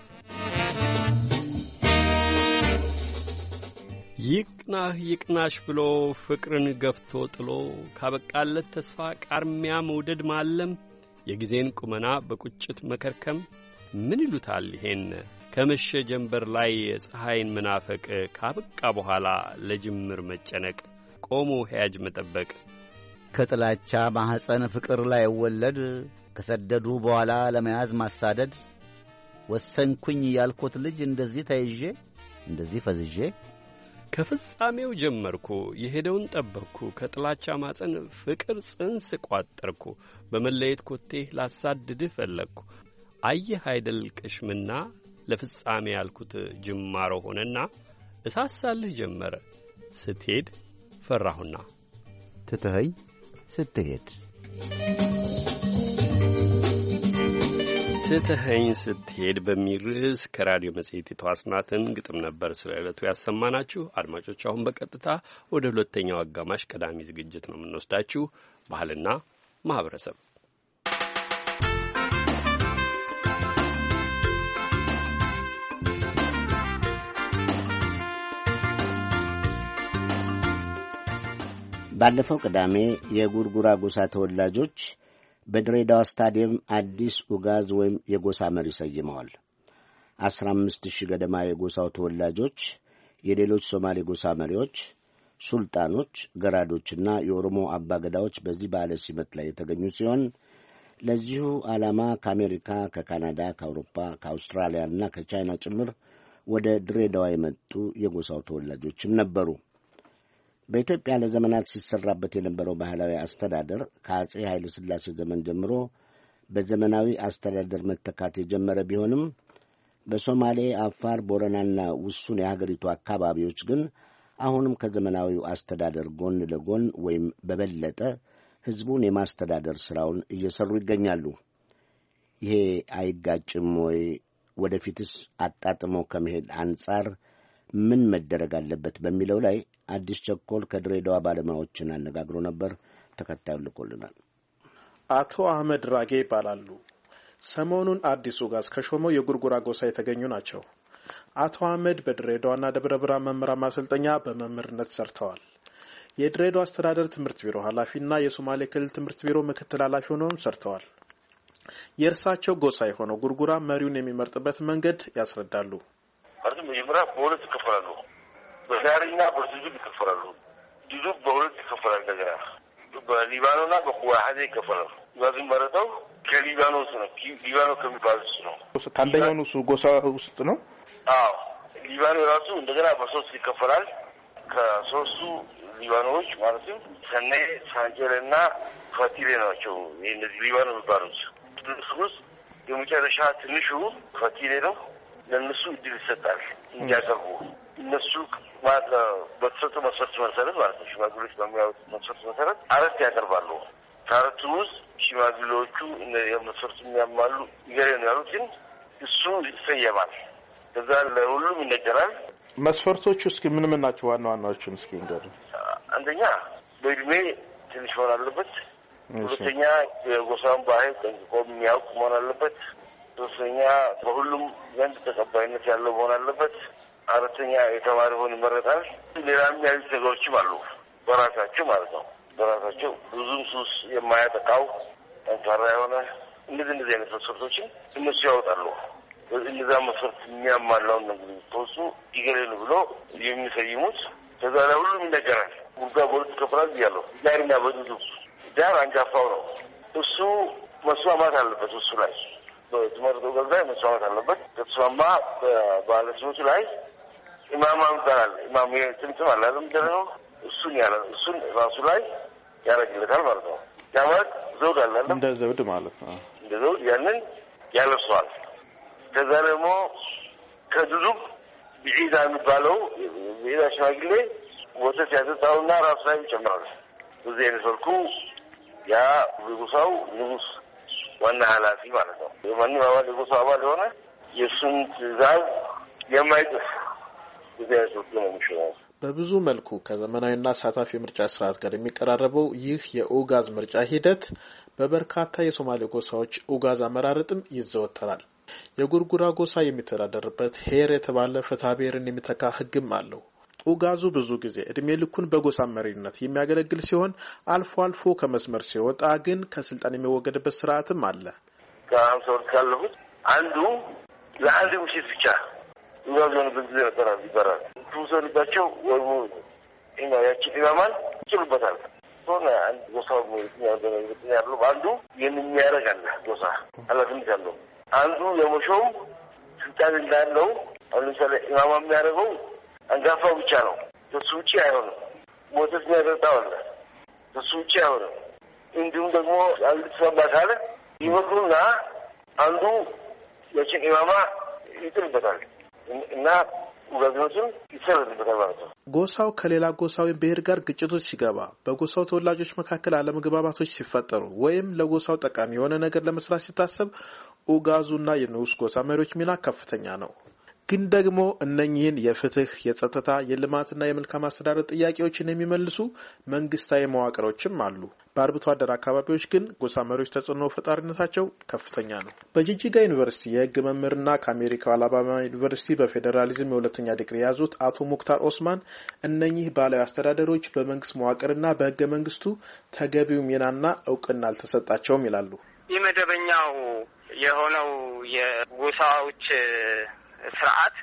ይቅናህ ይቅናሽ ብሎ ፍቅርን ገፍቶ ጥሎ ካበቃለት ተስፋ ቃርሚያ መውደድ ማለም የጊዜን ቁመና በቁጭት መከርከም ምን ይሉታል ይሄን? ከመሸ ጀንበር ላይ ፀሐይን መናፈቅ ካበቃ በኋላ ለጅምር መጨነቅ ቆሞ ሕያጅ መጠበቅ ከጥላቻ ማህፀን ፍቅር ላይ ወለድ ከሰደዱ በኋላ ለመያዝ ማሳደድ ወሰንኩኝ ያልኩት ልጅ እንደዚህ ተይዤ እንደዚህ ፈዝዤ ከፍጻሜው ጀመርኩ የሄደውን ጠበቅኩ ከጥላቻ ማጸን ፍቅር ጽንስ ቋጠርኩ በመለየት ኮቴ ላሳድድህ ፈለግኩ አየህ አይደል ቅሽምና ለፍጻሜ ያልኩት ጅማሮ ሆነና እሳሳልህ ጀመረ ስትሄድ ፈራሁና ትተኸኝ ስትሄድ ትተኸኝ ስትሄድ በሚል ርዕስ ከራዲዮ መጽሔት የተዋስናትን ግጥም ነበር ስለ ዕለቱ ያሰማናችሁ። አድማጮች አሁን በቀጥታ ወደ ሁለተኛው አጋማሽ ቀዳሚ ዝግጅት ነው የምንወስዳችሁ። ባህልና ማህበረሰብ ባለፈው ቅዳሜ የጉርጉራ ጎሳ ተወላጆች በድሬዳዋ ስታዲየም አዲስ ኡጋዝ ወይም የጎሳ መሪ ሰይመዋል። አስራ አምስት ሺህ ገደማ የጎሳው ተወላጆች፣ የሌሎች ሶማሌ ጎሳ መሪዎች፣ ሱልጣኖች፣ ገራዶችና የኦሮሞ አባገዳዎች በዚህ በዓለ ሲመት ላይ የተገኙ ሲሆን ለዚሁ ዓላማ ከአሜሪካ፣ ከካናዳ፣ ከአውሮፓ፣ ከአውስትራሊያና ከቻይና ጭምር ወደ ድሬዳዋ የመጡ የጎሳው ተወላጆችም ነበሩ። በኢትዮጵያ ለዘመናት ሲሰራበት የነበረው ባህላዊ አስተዳደር ከአጼ ኃይለ ሥላሴ ዘመን ጀምሮ በዘመናዊ አስተዳደር መተካት የጀመረ ቢሆንም በሶማሌ፣ አፋር፣ ቦረናና ውሱን የሀገሪቱ አካባቢዎች ግን አሁንም ከዘመናዊው አስተዳደር ጎን ለጎን ወይም በበለጠ ሕዝቡን የማስተዳደር ሥራውን እየሰሩ ይገኛሉ። ይሄ አይጋጭም ወይ? ወደፊትስ አጣጥሞ ከመሄድ አንጻር ምን መደረግ አለበት በሚለው ላይ አዲስ ቸኮል ከድሬዳዋ ባለሙያዎችን አነጋግሮ ነበር። ተከታዩ ልኮልናል። አቶ አህመድ ራጌ ይባላሉ። ሰሞኑን አዲስ ኡጋዝ ከሾመው የጉርጉራ ጎሳ የተገኙ ናቸው። አቶ አህመድ በድሬዳዋና ደብረ ብርሃን መምህራን ማሰልጠኛ በመምህርነት ሰርተዋል። የድሬዳዋ አስተዳደር ትምህርት ቢሮ ኃላፊና የሶማሌ ክልል ትምህርት ቢሮ ምክትል ኃላፊ ሆነውም ሰርተዋል። የእርሳቸው ጎሳ የሆነው ጉርጉራ መሪውን የሚመርጥበት መንገድ ያስረዳሉ። ማለት መጀመሪያ በሁለት ይከፈላሉ። በዳሪና በዙዙብ ይከፈላሉ። ዙዙብ በሁለት ይከፈላል። እንደገና በሊባኖና በኩዋሃዜ ይከፈላሉ። ኡጋዝን መረጠው ከሊባኖስ ነው። ሊባኖ ከሚባሉት ነው። ከአንደኛው ንሱ ጎሳ ውስጥ ነው። አዎ ሊባኖ ራሱ እንደገና በሶስት ይከፈላል። ከሶስቱ ሊባኖዎች ማለትም ሰኔ፣ ሳንጀልና ፈቲሌ ናቸው። እነዚህ ሊባኖ የሚባሉት ንሱስ የመጨረሻ ትንሹ ፈቲሌ ነው። ለነሱ እድል ይሰጣል እንዲያቀርቡ። እነሱ ማለት በተሰጡ መስፈርት መሰረት ማለት ነው ሽማግሌዎች በሚያወጡት መስፈርት መሰረት አራት ያቀርባሉ። ከአራቱ ውስጥ ሽማግሌዎቹ የመስፈርቱ የሚያሟሉ ይገሬ ነው ያሉትን እሱ ይሰየማል። ከዛ ለሁሉም ይነገራል። መስፈርቶቹ እስኪ ምን ምን ናቸው? ዋና ዋናዎቹን እስኪ ንገሩ። አንደኛ በእድሜ ትንሽ መሆን አለበት። ሁለተኛ የጎሳውን ባህል ጠንቅቆ የሚያውቅ መሆን አለበት። ሶስተኛ በሁሉም ዘንድ ተቀባይነት ያለው መሆን አለበት። አራተኛ የተማሪ ሆኖ ይመረጣል። ሌላም ያሉት ነገሮችም አሉ በራሳቸው ማለት ነው። በራሳቸው ብዙም ሱስ የማያጠቃው ጠንካራ የሆነ እንደዚህ እንደዚህ አይነት መስፈርቶችን እነሱ ያወጣሉ። እነዛ መስፈርት የሚያሟላውን ነገር ተወሱ ይገሬሉ ብሎ የሚሰይሙት ከዛ ላይ ሁሉም ይነገራል። ጉርጋ ቦርድ ከፍራዝ ያለው ዳርና በዱዱ ዳር አንጋፋው ነው። እሱ መስማማት አለበት። እሱ ላይ በትምህርት ገዛ መስማማት አለበት። ከተስማማ ባለስሞች ላይ ኢማም ይባላል። ኢማም የጥምጥም አለ አይደል? ደረው እሱን ያለ እሱን ራሱ ላይ ያረግለታል ማለት ነው። ያ ማለት ዘውድ አለ አይደል? እንደ ዘውድ ማለት ነው። እንደ ዘውድ ያንን ያለብሰዋል። ከዛ ደግሞ ከዱዱብ ቢዒዳ የሚባለው ቢዒዳ ሽማግሌ ወተት ያጠጣውና ራሱ ላይ ይጨምራል። በዚህ አይነት መልኩ ያ ንጉሳው ንጉስ ዋና ኃላፊ ማለት ነው። የማንም አባል የጎሳው አባል የሆነ የእሱን ትእዛዝ የማይጥስ እዚህ አይነት መልኩ ነው የሚሾመው። በብዙ መልኩ ከዘመናዊና አሳታፊ የምርጫ ስርዓት ጋር የሚቀራረበው ይህ የኡጋዝ ምርጫ ሂደት በበርካታ የሶማሌ ጎሳዎች ኡጋዝ አመራረጥም ይዘወተራል። የጉርጉራ ጎሳ የሚተዳደርበት ሄር የተባለ ፍትሐ ብሔርን የሚተካ ህግም አለው። ኡጋዙ ብዙ ጊዜ እድሜ ልኩን በጎሳ መሪነት የሚያገለግል ሲሆን አልፎ አልፎ ከመስመር ሲወጣ ግን ከስልጣን የሚወገድበት ስርዓትም አለ። ከሀምሳ ወር ካለፉት አንዱ ለአንድ ምሽት ብቻ ኡጋዙን በጊዜ ነበር ይባላል። ትውሰልባቸው ወይ ኢና ያቺ ኢማማን ይችሉበታል። ሆነ አንድ ጎሳው ያለው አንዱ የሚያደርግ አለ። ጎሳ ኃላፊነት ያለው አንዱ የሞሾው ስልጣን እንዳለው አሁን ለምሳሌ ኢማማ የሚያደርገው አንጋፋው ብቻ ነው። ከሱ ውጭ አይሆንም። ወተት የሚያጠጣው አለ፣ ከሱ ውጭ አይሆንም። እንዲሁም ደግሞ አንድ ተሰባ ካለ ይወጡና አንዱ የችን ኢማማ ይጥልበታል እና ወገኖችን ይሰረዝበታል ማለት ነው። ጎሳው ከሌላ ጎሳዊ ብሔር ጋር ግጭቶች ሲገባ፣ በጎሳው ተወላጆች መካከል አለመግባባቶች ሲፈጠሩ ወይም ለጎሳው ጠቃሚ የሆነ ነገር ለመስራት ሲታሰብ ኡጋዙና የንዑስ ጎሳ መሪዎች ሚና ከፍተኛ ነው። ግን ደግሞ እነኚህን የፍትህ፣ የጸጥታ፣ የልማትና የመልካም አስተዳደር ጥያቄዎችን የሚመልሱ መንግስታዊ መዋቅሮችም አሉ። በአርብቶ አደር አካባቢዎች ግን ጎሳ መሪዎች ተጽዕኖ ፈጣሪነታቸው ከፍተኛ ነው። በጂጂጋ ዩኒቨርሲቲ የህግ መምህርና ከአሜሪካው አላባማ ዩኒቨርሲቲ በፌዴራሊዝም የሁለተኛ ዲግሪ የያዙት አቶ ሙክታር ኦስማን እነኚህ ባህላዊ አስተዳደሮች በመንግስት መዋቅርና በህገ መንግስቱ ተገቢው ሚናና እውቅና አልተሰጣቸውም ይላሉ። ይህ መደበኛው የሆነው የጎሳዎች ስርዓት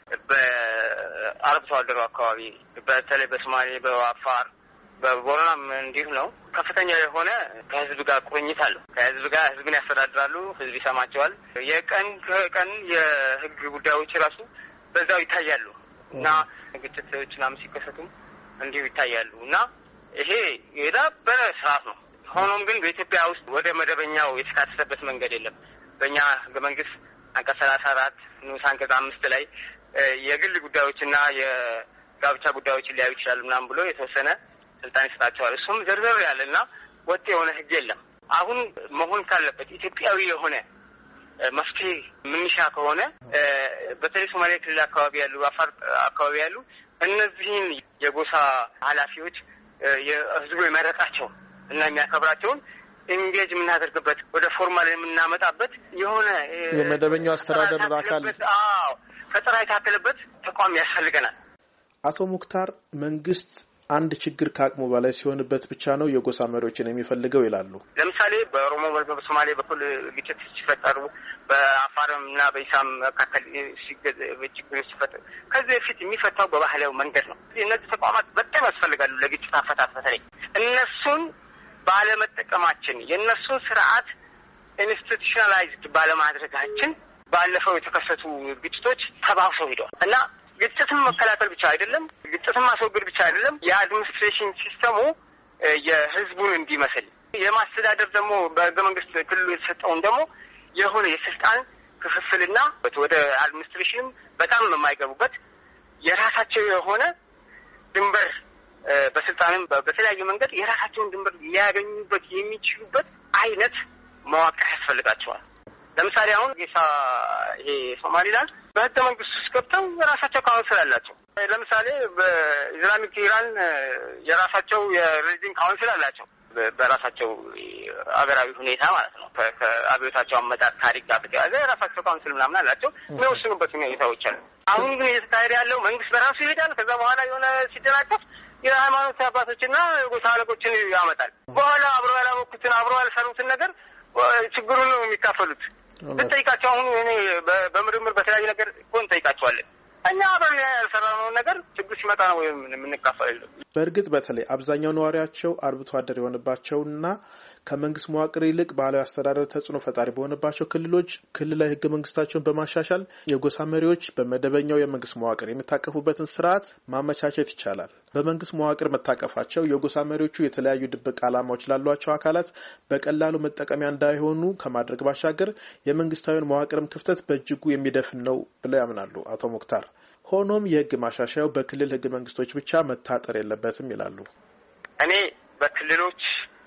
በአርብቶ አደሩ አካባቢ በተለይ በሶማሌ፣ በአፋር፣ በቦረናም እንዲሁ ነው። ከፍተኛ የሆነ ከህዝብ ጋር ቁርኝት አለው። ከህዝብ ጋር ህዝብን ያስተዳድራሉ፣ ህዝብ ይሰማቸዋል። የቀን ከቀን የህግ ጉዳዮች ራሱ በዛው ይታያሉ እና ግጭቶች ምናምን ሲከሰቱም እንዲሁ ይታያሉ እና ይሄ የዳበረ ስርዓት ነው። ሆኖም ግን በኢትዮጵያ ውስጥ ወደ መደበኛው የተካተተበት መንገድ የለም። በእኛ ህገ መንግስት አንቀጽ ሰላሳ አራት ንዑስ አንቀጽ አምስት ላይ የግል ጉዳዮችና የጋብቻ ጉዳዮችን ሊያዩ ይችላሉ ምናምን ብሎ የተወሰነ ስልጣን ይሰጣቸዋል። እሱም ዘርዘር ያለና ወጥ የሆነ ህግ የለም። አሁን መሆን ካለበት ኢትዮጵያዊ የሆነ መፍትሄ ምንሻ ከሆነ በተለይ ሶማሌ ክልል አካባቢ ያሉ፣ አፋር አካባቢ ያሉ እነዚህን የጎሳ ኃላፊዎች የህዝቡ የመረጣቸው እና የሚያከብራቸውን ኢንጌጅ የምናደርግበት ወደ ፎርማል የምናመጣበት የሆነ የመደበኛው አስተዳደር አካል አዎ ፈጠራ የታከለበት ተቋም ያስፈልገናል። አቶ ሙክታር መንግስት አንድ ችግር ከአቅሙ በላይ ሲሆንበት ብቻ ነው የጎሳ መሪዎችን የሚፈልገው ይላሉ። ለምሳሌ በኦሮሞ በሶማሌ በኩል ግጭት ሲፈጠሩ፣ በአፋርም እና በኢሳም መካከል ችግር ሲፈጠሩ ከዚህ በፊት የሚፈታው በባህላዊ መንገድ ነው። እነዚህ ተቋማት በጣም ያስፈልጋሉ ለግጭት አፈታት። በተለይ እነሱን ባለመጠቀማችን የእነሱን ስርዓት ኢንስቲቱሽናላይዝድ ባለማድረጋችን ባለፈው የተከሰቱ ግጭቶች ተባብሰው ሄደዋል እና ግጭትን መከላከል ብቻ አይደለም፣ ግጭትን ማስወገድ ብቻ አይደለም። የአድሚኒስትሬሽን ሲስተሙ የህዝቡን እንዲመስል የማስተዳደር ደግሞ በህገ መንግስት ክልሉ የተሰጠውን ደግሞ የሆነ የስልጣን ክፍፍልና ወደ አድሚኒስትሬሽንም በጣም የማይገቡበት የራሳቸው የሆነ ድንበር በስልጣንም በተለያየ መንገድ የራሳቸውን ድንበር ሊያገኙበት የሚችሉበት አይነት መዋቅር ያስፈልጋቸዋል። ለምሳሌ አሁን ጌሳ ይሄ ሶማሊላንድ በህገ መንግስት ውስጥ ገብተው የራሳቸው ካውንስል አላቸው። ለምሳሌ በኢስላሚክ ኢራን የራሳቸው የሬዚንግ ካውንስል አላቸው። በራሳቸው አገራዊ ሁኔታ ማለት ነው። ከአብዮታቸው አመጣጥ ታሪክ ጋር በተያያዘ የራሳቸው ካውንስል ምናምን አላቸው። የሚወስኑበት ሁኔታዎች አሉ። አሁን ግን እየተካሄደ ያለው መንግስት በራሱ ይሄዳል። ከዛ በኋላ የሆነ ሲደናቀፍ የሃይማኖት አባቶችና የጎሳ አለቆችን ያመጣል። በኋላ አብረው ያላወቁትን አብረው ያልሰሩትን ነገር ችግሩን ነው የሚካፈሉት። ብንጠይቃቸው አሁን እኔ በምርምር በተለያዩ ነገር እኮ እንጠይቃቸዋለን። እኛ አብረን ያልሰራነውን ነገር ችግር ሲመጣ ነው ወይም የምንካፈል። በእርግጥ በተለይ አብዛኛው ነዋሪያቸው አርብቶ አደር የሆነባቸውና ከመንግስት መዋቅር ይልቅ ባህላዊ አስተዳደር ተጽዕኖ ፈጣሪ በሆነባቸው ክልሎች ክልላዊ ህገ መንግስታቸውን በማሻሻል የጎሳ መሪዎች በመደበኛው የመንግስት መዋቅር የሚታቀፉበትን ስርዓት ማመቻቸት ይቻላል። በመንግስት መዋቅር መታቀፋቸው የጎሳ መሪዎቹ የተለያዩ ድብቅ ዓላማዎች ላሏቸው አካላት በቀላሉ መጠቀሚያ እንዳይሆኑ ከማድረግ ባሻገር የመንግስታዊን መዋቅርም ክፍተት በእጅጉ የሚደፍን ነው ብለው ያምናሉ አቶ ሙክታር። ሆኖም የህግ ማሻሻያው በክልል ህገ መንግስቶች ብቻ መታጠር የለበትም ይላሉ። እኔ በክልሎች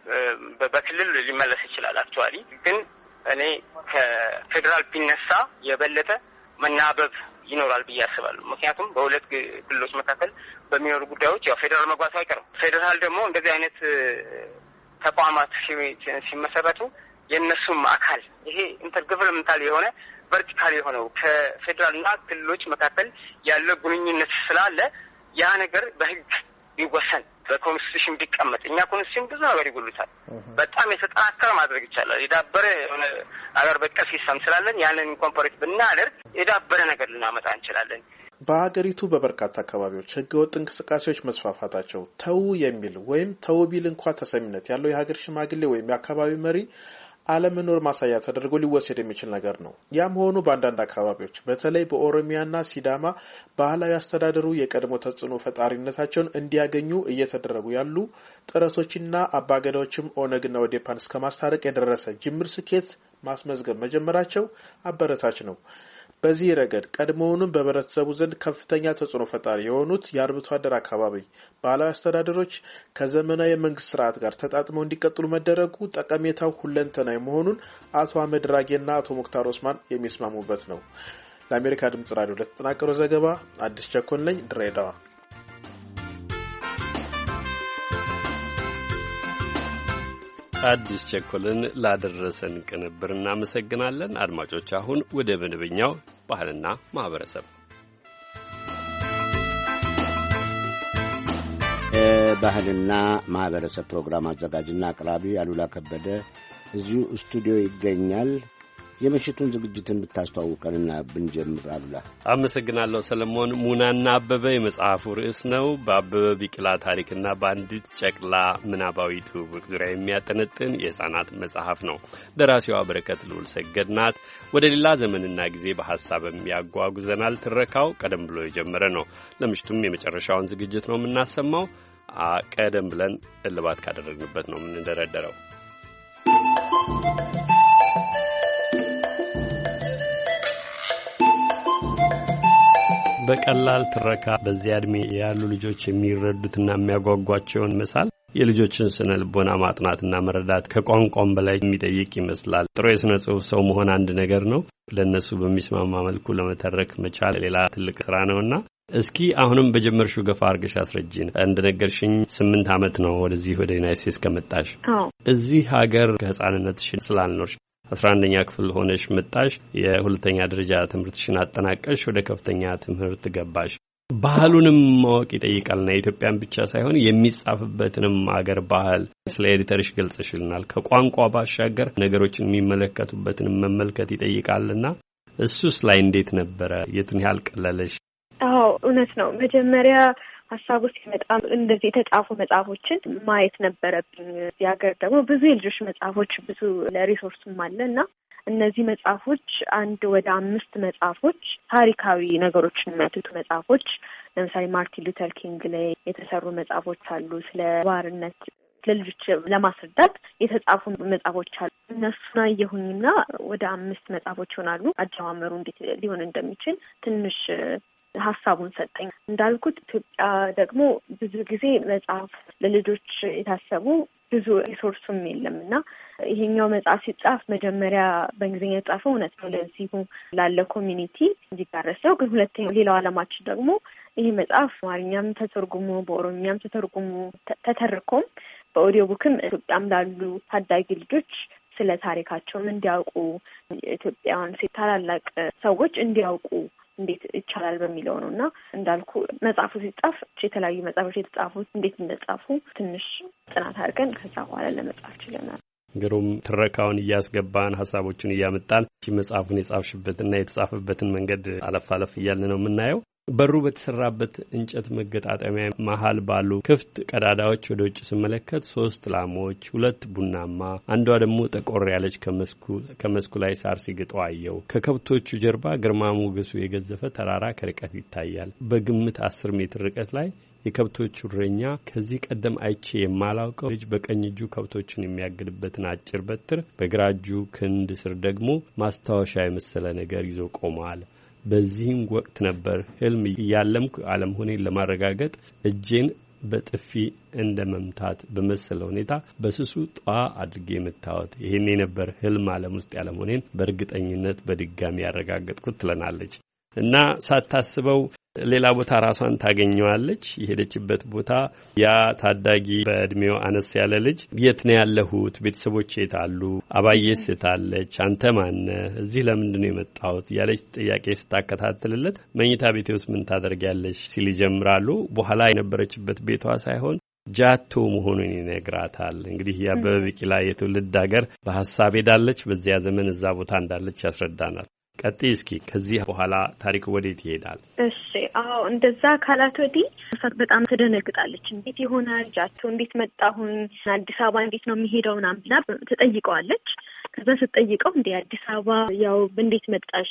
በክልል ሊመለስ ይችላል። አክቹአሊ ግን እኔ ከፌዴራል ቢነሳ የበለጠ መናበብ ይኖራል ብዬ አስባለሁ። ምክንያቱም በሁለት ክልሎች መካከል በሚኖሩ ጉዳዮች ያው ፌዴራል መግባቱ አይቀርም። ፌዴራል ደግሞ እንደዚህ አይነት ተቋማት ሲመሰረቱ የእነሱም አካል ይሄ ኢንተርገቨርንመንታል የሆነ ቨርቲካል የሆነው ከፌዴራልና ክልሎች መካከል ያለው ግንኙነት ስላለ ያ ነገር በህግ ቢወሰን በኮንስቲቱሽን ቢቀመጥ እኛ ኮንስቲቱሽን ብዙ ነገር ይጎሉታል። በጣም የተጠናከረ ማድረግ ይቻላል። የዳበረ የሆነ አገር በቀል ሲስተም ስላለን ያንን ኢንኮምፖሬት ብናደርግ የዳበረ ነገር ልናመጣ እንችላለን። በሀገሪቱ በበርካታ አካባቢዎች ህገወጥ እንቅስቃሴዎች መስፋፋታቸው ተው የሚል ወይም ተው ቢል እንኳ ተሰሚነት ያለው የሀገር ሽማግሌ ወይም የአካባቢ መሪ አለመኖር ማሳያ ተደርጎ ሊወሰድ የሚችል ነገር ነው። ያም ሆኖ በአንዳንድ አካባቢዎች በተለይ በኦሮሚያና ሲዳማ ባህላዊ አስተዳደሩ የቀድሞ ተጽዕኖ ፈጣሪነታቸውን እንዲያገኙ እየተደረጉ ያሉ ጥረቶችና አባገዳዎችም ኦነግና ኦዴፓን እስከ ማስታረቅ የደረሰ ጅምር ስኬት ማስመዝገብ መጀመራቸው አበረታች ነው። በዚህ ረገድ ቀድሞውንም በህብረተሰቡ ዘንድ ከፍተኛ ተጽዕኖ ፈጣሪ የሆኑት የአርብቶ አደር አካባቢ ባህላዊ አስተዳደሮች ከዘመናዊ የመንግስት ስርዓት ጋር ተጣጥመው እንዲቀጥሉ መደረጉ ጠቀሜታው ሁለንተናዊ መሆኑን አቶ አህመድ ራጌና አቶ ሙክታር ኦስማን የሚስማሙበት ነው። ለአሜሪካ ድምጽ ራዲዮ ለተጠናቀረው ዘገባ አዲስ ቸኮል ነኝ፣ ድሬዳዋ። አዲስ ቸኮልን ላደረሰን ቅንብር እናመሰግናለን። አድማጮች አሁን ወደ መደበኛው ባህልና ማህበረሰብ ባህልና ማህበረሰብ ፕሮግራም አዘጋጅና አቅራቢ አሉላ ከበደ እዚሁ ስቱዲዮ ይገኛል። የምሽቱን ዝግጅትን ብታስተዋውቀንና ብንጀምር አሉላ። አመሰግናለሁ ሰለሞን። ሙናና አበበ የመጽሐፉ ርዕስ ነው። በአበበ ቢቂላ ታሪክና በአንዲት ጨቅላ ምናባዊ ትውውቅ ዙሪያ የሚያጠነጥን የሕፃናት መጽሐፍ ነው። ደራሲዋ በረከት ልዑል ሰገድ ናት። ወደ ሌላ ዘመንና ጊዜ በሐሳብም ያጓጉዘናል። ትረካው ቀደም ብሎ የጀመረ ነው። ለምሽቱም የመጨረሻውን ዝግጅት ነው የምናሰማው። ቀደም ብለን እልባት ካደረግንበት ነው የምንደረደረው። በቀላል ትረካ በዚያ ዕድሜ ያሉ ልጆች የሚረዱትና የሚያጓጓቸውን መሳል የልጆችን ስነ ልቦና ማጥናትና መረዳት ከቋንቋም በላይ የሚጠይቅ ይመስላል። ጥሩ የስነ ጽሑፍ ሰው መሆን አንድ ነገር ነው። ለነሱ በሚስማማ መልኩ ለመተረክ መቻል ሌላ ትልቅ ስራ ነውና እስኪ አሁንም በጀመርሽው ገፋ አድርገሽ አስረጂን። እንደነገርሽኝ ስምንት ዓመት ነው ወደዚህ ወደ ዩናይትድ ስቴትስ ከመጣሽ። እዚህ ሀገር ከህፃንነትሽ ስላልኖርሽ አስራ አንደኛ ክፍል ሆነሽ መጣሽ። የሁለተኛ ደረጃ ትምህርትሽን አጠናቀሽ ወደ ከፍተኛ ትምህርት ገባሽ። ባህሉንም ማወቅ ይጠይቃልና የኢትዮጵያን ብቻ ሳይሆን የሚጻፍበትንም አገር ባህል ስለ ኤዲተርሽ ገልጸሽልናል። ከቋንቋ ባሻገር ነገሮችን የሚመለከቱበትንም መመልከት ይጠይቃልና እሱስ ላይ እንዴት ነበረ? የቱን ያህል ቀለለሽ? አዎ እውነት ነው። መጀመሪያ ሀሳቡ ሲመጣ እንደዚህ የተጻፉ መጽሐፎችን ማየት ነበረብኝ። እዚህ ሀገር ደግሞ ብዙ የልጆች መጽሐፎች ብዙ ለሪሶርስም አለ እና እነዚህ መጽሐፎች አንድ ወደ አምስት መጽሐፎች ታሪካዊ ነገሮችን የሚያትቱ መጽሐፎች ለምሳሌ ማርቲን ሉተር ኪንግ ላይ የተሰሩ መጽሐፎች አሉ። ስለ ባርነት ለልጆች ለማስረዳት የተጻፉ መጽሐፎች አሉ። እነሱን አየሁኝና ወደ አምስት መጽሐፎች ይሆናሉ። አጀማመሩ እንዴት ሊሆን እንደሚችል ትንሽ ሀሳቡን ሰጠኝ። እንዳልኩት ኢትዮጵያ ደግሞ ብዙ ጊዜ መጽሐፍ ለልጆች የታሰቡ ብዙ ሪሶርስም የለም እና ይሄኛው መጽሐፍ ሲጻፍ መጀመሪያ በእንግሊዝኛ የተጻፈው እውነት ነው ለዚሁ ላለ ኮሚኒቲ እንዲዳረስ ነው። ግን ሁለተኛው ሌላው ዓላማችን ደግሞ ይሄ መጽሐፍ አማርኛም ተተርጉሞ በኦሮሚያም ተተርጉሞ ተተርኮም በኦዲዮ ቡክም ኢትዮጵያም ላሉ ታዳጊ ልጆች ስለ ታሪካቸውም እንዲያውቁ ኢትዮጵያውያን ሴት ታላላቅ ሰዎች እንዲያውቁ እንዴት ይቻላል በሚለው ነው እና እንዳልኩ መጽሐፉ ሲጻፍ የተለያዩ መጽሐፎች የተጻፉት እንዴት እንደጻፉ ትንሽ ጥናት አድርገን ከዛ በኋላ ለመጻፍ ችለናል። ግሩም ትረካውን እያስገባን ሀሳቦችን እያመጣን መጽሐፉን የጻፍሽበትና የተጻፈበትን መንገድ አለፍ አለፍ እያልን ነው የምናየው። በሩ በተሰራበት እንጨት መገጣጠሚያ መሀል ባሉ ክፍት ቀዳዳዎች ወደ ውጭ ስመለከት ሶስት ላሞች፣ ሁለት ቡናማ፣ አንዷ ደግሞ ጠቆር ያለች ከመስኩ ከመስኩ ላይ ሳር ሲግጡ አየው። ከከብቶቹ ጀርባ ግርማ ሞገሱ የገዘፈ ተራራ ከርቀት ይታያል። በግምት አስር ሜትር ርቀት ላይ የከብቶቹ እረኛ ከዚህ ቀደም አይቼ የማላውቀው ልጅ በቀኝ እጁ ከብቶችን የሚያግድበትን አጭር በትር፣ በግራ እጁ ክንድ ስር ደግሞ ማስታወሻ የመሰለ ነገር ይዞ ቆሟል። በዚህም ወቅት ነበር ህልም እያለምኩ አለመሆኔን ለማረጋገጥ እጄን በጥፊ እንደ መምታት በመሰለ ሁኔታ በስሱ ጧ አድርጌ መታወት። ይሄኔ ነበር ህልም ዓለም ውስጥ ያለመሆኔን በእርግጠኝነት በድጋሚ ያረጋገጥኩት ትለናለች። እና ሳታስበው ሌላ ቦታ ራሷን ታገኘዋለች። የሄደችበት ቦታ ያ ታዳጊ በእድሜው አነስ ያለ ልጅ የት ነው ያለሁት? ቤተሰቦቼ የት አሉ? አባዬስ የት አለች? አንተ ማነህ? እዚህ ለምንድን ነው የመጣሁት? ያለች ጥያቄ ስታከታተልለት መኝታ ቤቴ ውስጥ ምን ታደርጊያለሽ ሲል ይጀምራሉ። በኋላ የነበረችበት ቤቷ ሳይሆን ጃቶ መሆኑን ይነግራታል። እንግዲህ የአበበ ቢቂላ የትውልድ ሀገር በሀሳብ ሄዳለች። በዚያ ዘመን እዛ ቦታ እንዳለች ያስረዳናል። ቀጥይ እስኪ ከዚህ በኋላ ታሪክ ወዴት ይሄዳል? እሺ አዎ እንደዛ ካላት ወዲህ በጣም ትደነግጣለች። እንዴት ይሆናል? ጃቶ እንዴት መጣሁኝ? አዲስ አበባ እንዴት ነው የሚሄደው? ምናምን ብላ ትጠይቀዋለች። ከዛ ስጠይቀው እንደ አዲስ አበባ ያው እንዴት መጣሽ?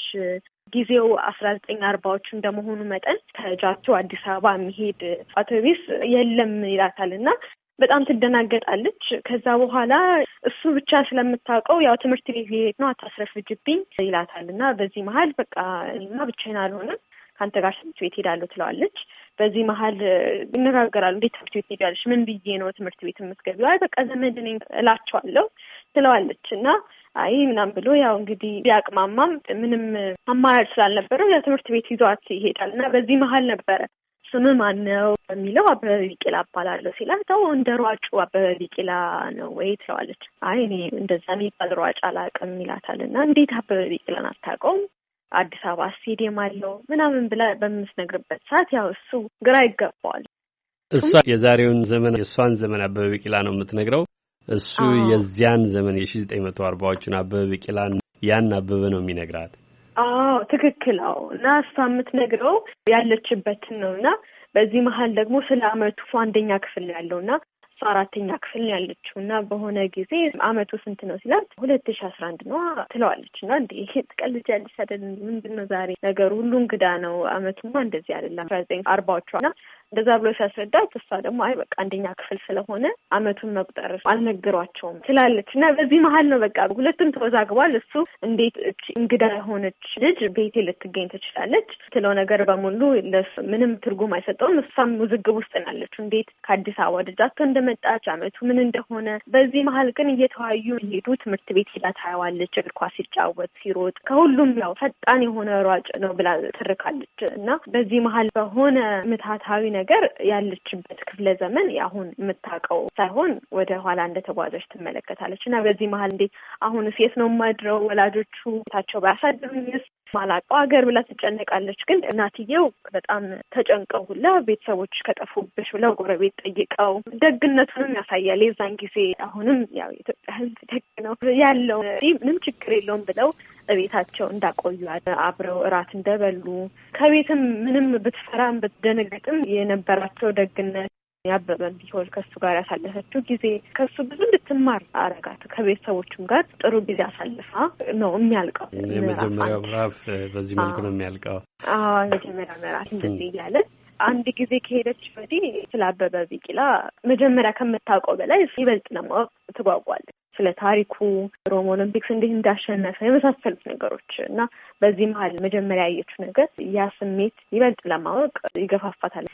ጊዜው አስራ ዘጠኝ አርባዎቹ እንደመሆኑ መጠን ከጃቶ አዲስ አበባ የሚሄድ አውቶቡስ የለም ይላታል እና በጣም ትደናገጣለች። ከዛ በኋላ እሱ ብቻ ስለምታውቀው ያው ትምህርት ቤት ሊሄድ ነው አታስረፍጅብኝ ይላታል እና በዚህ መሀል በቃ እኔማ ብቻዬን አልሆንም ከአንተ ጋር ትምህርት ቤት ሄዳለሁ ትለዋለች። በዚህ መሀል ይነጋገራሉ። እንዴት ትምህርት ቤት ሄዳለች? ምን ብዬ ነው ትምህርት ቤት የምትገቢው? አይ በቃ ዘመድ ነኝ እላቸዋለሁ ትለዋለች እና አይ ምናምን ብሎ ያው እንግዲህ ቢያቅማማም ምንም አማራጭ ስላልነበረው ያው ትምህርት ቤት ይዟት ይሄዳል እና በዚህ መሀል ነበረ ስም ማን ነው የሚለው አበበ ቢቂላ እባላለሁ ሲላት አዎ እንደ ሯጩ አበበ ቢቂላ ነው ወይ ትለዋለች። አይ እኔ እንደዛ የሚባል ሯጭ አላውቅም ይላታል እና እንዴት አበበ ቢቂላን አታውቀውም? አዲስ አበባ ስቴዲየም አለው ምናምን ብላ በምትነግርበት ሰዓት ያው እሱ ግራ ይገባዋል። እሷ የዛሬውን ዘመን የእሷን ዘመን አበበ ቢቂላ ነው የምትነግረው። እሱ የዚያን ዘመን የሺህ ዘጠኝ መቶ አርባዎቹን አበበ ቢቂላን ያን አበበ ነው የሚነግራት። አዎ ትክክል። አዎ እና እሷ የምትነግረው ያለችበትን ነው እና በዚህ መሀል ደግሞ ስለ አመቱ አንደኛ ክፍል ያለውና እሷ አራተኛ ክፍል ያለችው እና በሆነ ጊዜ አመቱ ስንት ነው ሲላት ሁለት ሺህ አስራ አንድ ነው ትለዋለች እና እንዴ ትቀልጃለሽ አይደል? ምንድን ነው ዛሬ ነገሩ ሁሉ እንግዳ ነው። አመቱማ እንደዚህ አይደለም አስራ ዘጠኝ አርባዎቹ እና እንደዛ ብሎ ሲያስረዳት እሷ ደግሞ አይ በቃ አንደኛ ክፍል ስለሆነ አመቱን መቁጠር አልነገሯቸውም ትላለች እና በዚህ መሀል ነው በቃ ሁለቱም ተወዛግቧል። እሱ እንዴት እንግዳ የሆነች ልጅ ቤቴ ልትገኝ ትችላለች ትለው ነገር በሙሉ ለሱ ምንም ትርጉም አይሰጠውም። እሷም ውዝግብ ውስጥ ናለች። እንዴት ከአዲስ አበባ ወደ ጃቶ እንደመጣች አመቱ ምን እንደሆነ። በዚህ መሀል ግን እየተዋዩ ሄዱ። ትምህርት ቤት ሄዳ ታየዋለች። እግር ኳስ ሲጫወት ሲሮጥ ከሁሉም ያው ፈጣን የሆነ ሯጭ ነው ብላ ትርካለች እና በዚህ መሀል በሆነ ምታታዊ ነገር ያለችበት ክፍለ ዘመን አሁን የምታውቀው ሳይሆን ወደ ኋላ እንደተጓዘች ትመለከታለች እና በዚህ መሀል እንዴ አሁን ሴት ነው ማድረው ወላጆቹ ታቸው ባያሳድሩኝስ ማላውቀው ሀገር ብላ ትጨነቃለች። ግን እናትየው በጣም ተጨንቀው ሁላ ቤተሰቦች ከጠፉብሽ ብለው ጎረቤት ጠይቀው ደግነቱንም ያሳያል የዛን ጊዜ። አሁንም ያው የኢትዮጵያ ሕዝብ ደግ ነው ያለው ምንም ችግር የለውም ብለው ቤታቸው እንዳቆዩ አብረው እራት እንደበሉ ከቤትም ምንም ብትፈራም ብትደነግጥም የነበራቸው ደግነት ያበበን ቢሆን ከሱ ጋር ያሳለፈችው ጊዜ ከሱ ብዙ እንድትማር አረጋት። ከቤተሰቦቹም ጋር ጥሩ ጊዜ አሳልፋ ነው የሚያልቀው። የመጀመሪያው ምዕራፍ በዚህ መልኩ ነው የሚያልቀው። አዎ የመጀመሪያው ምዕራፍ እንደዚህ እያለ አንድ ጊዜ ከሄደች ወዲህ ስለ አበበ ቢቂላ መጀመሪያ ከምታውቀው በላይ ይበልጥ ለማወቅ ትጓጓለች። ስለ ታሪኩ ሮም ኦሎምፒክስ እንዴት እንዳሸነፈ የመሳሰሉት ነገሮች እና በዚህ መሀል መጀመሪያ ያየችው ነገር ያ ስሜት ይበልጥ ለማወቅ ይገፋፋታል።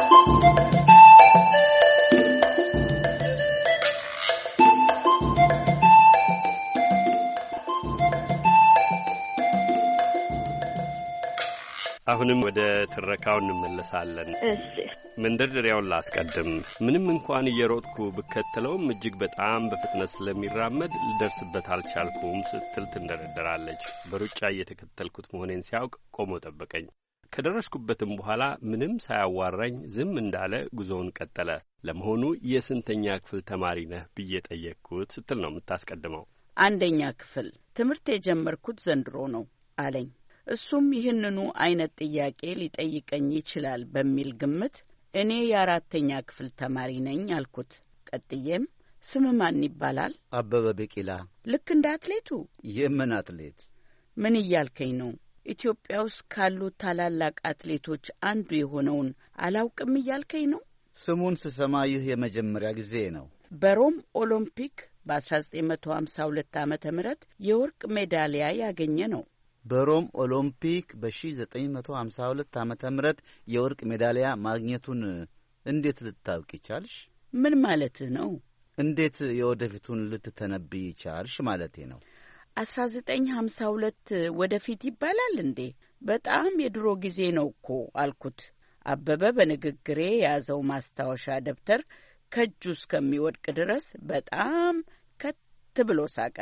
አሁንም ወደ ትረካው እንመለሳለን። እሺ መንደርደሪያውን ላስቀድም። ምንም እንኳን እየሮጥኩ ብከተለውም እጅግ በጣም በፍጥነት ስለሚራመድ ልደርስበት አልቻልኩም ስትል ትንደረደራለች። በሩጫ እየተከተልኩት መሆኔን ሲያውቅ ቆሞ ጠበቀኝ። ከደረስኩበትም በኋላ ምንም ሳያዋራኝ ዝም እንዳለ ጉዞውን ቀጠለ። ለመሆኑ የስንተኛ ክፍል ተማሪ ነህ ብዬ ጠየቅኩት ስትል ነው የምታስቀድመው። አንደኛ ክፍል ትምህርት የጀመርኩት ዘንድሮ ነው አለኝ። እሱም ይህንኑ አይነት ጥያቄ ሊጠይቀኝ ይችላል በሚል ግምት እኔ የአራተኛ ክፍል ተማሪ ነኝ አልኩት። ቀጥዬም ስም ማን ይባላል? አበበ ቢቂላ። ልክ እንደ አትሌቱ? የምን አትሌት? ምን እያልከኝ ነው? ኢትዮጵያ ውስጥ ካሉት ታላላቅ አትሌቶች አንዱ የሆነውን አላውቅም እያልከኝ ነው? ስሙን ስሰማ ይህ የመጀመሪያ ጊዜ ነው። በሮም ኦሎምፒክ በአስራ ዘጠኝ መቶ ሀምሳ ሁለት ዓመተ ምህረት የወርቅ ሜዳሊያ ያገኘ ነው። በሮም ኦሎምፒክ በሺህ ዘጠኝ መቶ ሀምሳ ሁለት ዓመተ ምህረት የወርቅ ሜዳሊያ ማግኘቱን እንዴት ልታውቂ ቻልሽ? ምን ማለትህ ነው? እንዴት የወደፊቱን ልትተነብይ ቻልሽ ማለቴ ነው። አስራ ዘጠኝ ሀምሳ ሁለት ወደፊት ይባላል እንዴ? በጣም የድሮ ጊዜ ነው እኮ አልኩት። አበበ በንግግሬ የያዘው ማስታወሻ ደብተር ከእጁ እስከሚወድቅ ድረስ በጣም ከት ብሎ ሳቀ።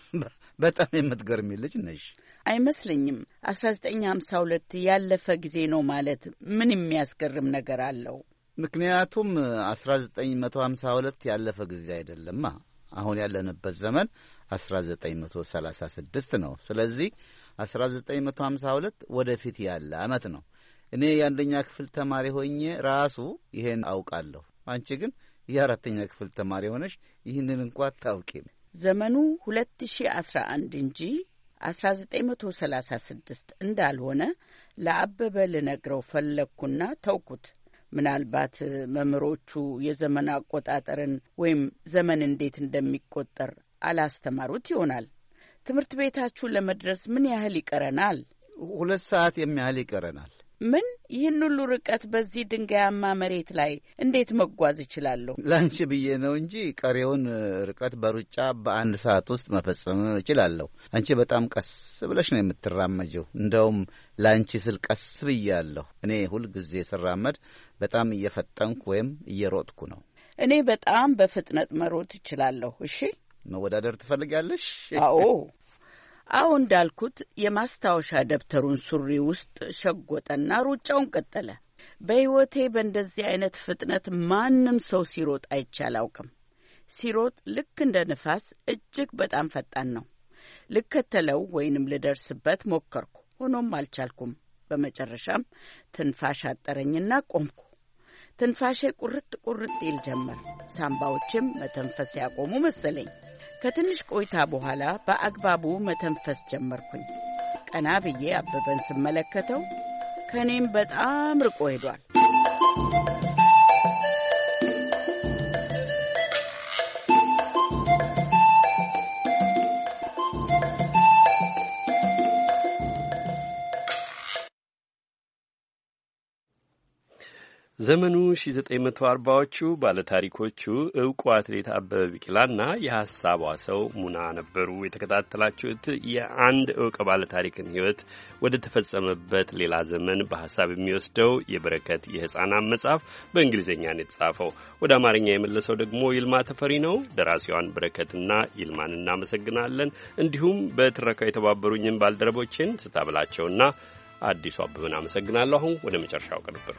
በጣም የምትገርሚ ልጅ ነሽ። አይመስለኝም። አስራ ዘጠኝ ሀምሳ ሁለት ያለፈ ጊዜ ነው ማለት ምን የሚያስገርም ነገር አለው? ምክንያቱም አስራ ዘጠኝ መቶ ሀምሳ ሁለት ያለፈ ጊዜ አይደለማ። አሁን ያለንበት ዘመን አስራ ዘጠኝ መቶ ሰላሳ ስድስት ነው። ስለዚህ አስራ ዘጠኝ መቶ ሀምሳ ሁለት ወደፊት ያለ አመት ነው። እኔ የአንደኛ ክፍል ተማሪ ሆኜ ራሱ ይሄን አውቃለሁ። አንቺ ግን የአራተኛ ክፍል ተማሪ ሆነሽ ይህንን እንኳን አታውቂም። ዘመኑ ሁለት ሺህ አስራ አንድ እንጂ አስራ ዘጠኝ መቶ ሰላሳ ስድስት እንዳልሆነ ለአበበ ልነግረው ፈለግኩና ተውኩት። ምናልባት መምህሮቹ የዘመን አቆጣጠርን ወይም ዘመን እንዴት እንደሚቆጠር አላስተማሩት ይሆናል። ትምህርት ቤታችሁ ለመድረስ ምን ያህል ይቀረናል? ሁለት ሰዓት የሚያህል ይቀረናል። ምን? ይህን ሁሉ ርቀት በዚህ ድንጋያማ መሬት ላይ እንዴት መጓዝ እችላለሁ? ላንቺ ብዬ ነው እንጂ ቀሪውን ርቀት በሩጫ በአንድ ሰዓት ውስጥ መፈጸም እችላለሁ። አንቺ በጣም ቀስ ብለሽ ነው የምትራመጀው። እንደውም ላንቺ ስል ቀስ ብያለሁ። እኔ ሁል ጊዜ ስራመድ በጣም እየፈጠንኩ ወይም እየሮጥኩ ነው። እኔ በጣም በፍጥነት መሮጥ እችላለሁ። እሺ፣ መወዳደር ትፈልጊያለሽ? አዎ። አዎ እንዳልኩት የማስታወሻ ደብተሩን ሱሪ ውስጥ ሸጎጠና ሩጫውን ቀጠለ። በሕይወቴ በእንደዚህ አይነት ፍጥነት ማንም ሰው ሲሮጥ አይቼ አላውቅም። ሲሮጥ ልክ እንደ ንፋስ እጅግ በጣም ፈጣን ነው። ልከተለው ወይንም ልደርስበት ሞከርኩ፣ ሆኖም አልቻልኩም። በመጨረሻም ትንፋሽ አጠረኝና ቆምኩ። ትንፋሼ ቁርጥ ቁርጥ ይል ጀመር። ሳምባዎችም መተንፈስ ያቆሙ መሰለኝ። ከትንሽ ቆይታ በኋላ በአግባቡ መተንፈስ ጀመርኩኝ። ቀና ብዬ አበበን ስመለከተው ከኔም በጣም ርቆ ሄዷል። ዘመኑ ሺህ ዘጠኝ መቶ አርባዎቹ ባለታሪኮቹ እውቁ አትሌት አበበ ቢቂላና የሐሳቧ ሰው ሙና ነበሩ። የተከታተላችሁት የአንድ እውቅ ባለታሪክን ሕይወት ወደ ተፈጸመበት ሌላ ዘመን በሐሳብ የሚወስደው የበረከት የሕፃናት መጽሐፍ በእንግሊዝኛ ነው የተጻፈው። ወደ አማርኛ የመለሰው ደግሞ ይልማ ተፈሪ ነው። ደራሲዋን በረከትና ይልማን እናመሰግናለን። እንዲሁም በትረካው የተባበሩኝን ባልደረቦችን ስታብላቸውና አዲሱ አበበን አመሰግናለሁ። አሁን ወደ መጨረሻው ቅንብር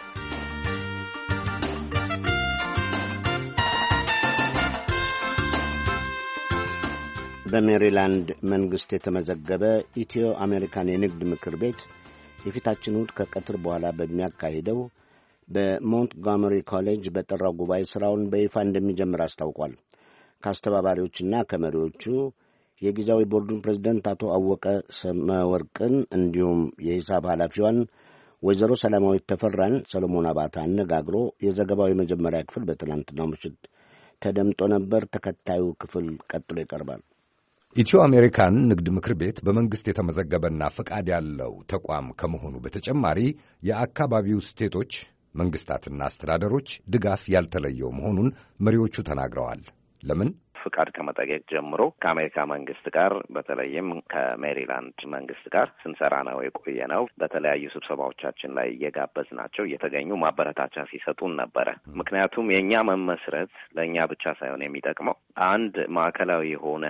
በሜሪላንድ መንግሥት የተመዘገበ ኢትዮ አሜሪካን የንግድ ምክር ቤት የፊታችን እሁድ ከቀትር በኋላ በሚያካሂደው በሞንትጎመሪ ኮሌጅ በጠራው ጉባኤ ሥራውን በይፋ እንደሚጀምር አስታውቋል። ከአስተባባሪዎችና ከመሪዎቹ የጊዜያዊ ቦርዱን ፕሬዝደንት አቶ አወቀ ሰመወርቅን እንዲሁም የሂሳብ ኃላፊዋን ወይዘሮ ሰላማዊት ተፈራን ሰሎሞን አባተ አነጋግሮ የዘገባው የመጀመሪያ ክፍል በትናንትናው ምሽት ተደምጦ ነበር። ተከታዩ ክፍል ቀጥሎ ይቀርባል። ኢትዮ አሜሪካን ንግድ ምክር ቤት በመንግሥት የተመዘገበና ፈቃድ ያለው ተቋም ከመሆኑ በተጨማሪ የአካባቢው ስቴቶች መንግሥታትና አስተዳደሮች ድጋፍ ያልተለየው መሆኑን መሪዎቹ ተናግረዋል። ለምን? ፍቃድ ከመጠየቅ ጀምሮ ከአሜሪካ መንግስት ጋር በተለይም ከሜሪላንድ መንግስት ጋር ስንሰራ ነው የቆየ ነው። በተለያዩ ስብሰባዎቻችን ላይ እየጋበዝ ናቸው እየተገኙ ማበረታቻ ሲሰጡን ነበረ። ምክንያቱም የእኛ መመስረት ለእኛ ብቻ ሳይሆን የሚጠቅመው አንድ ማዕከላዊ የሆነ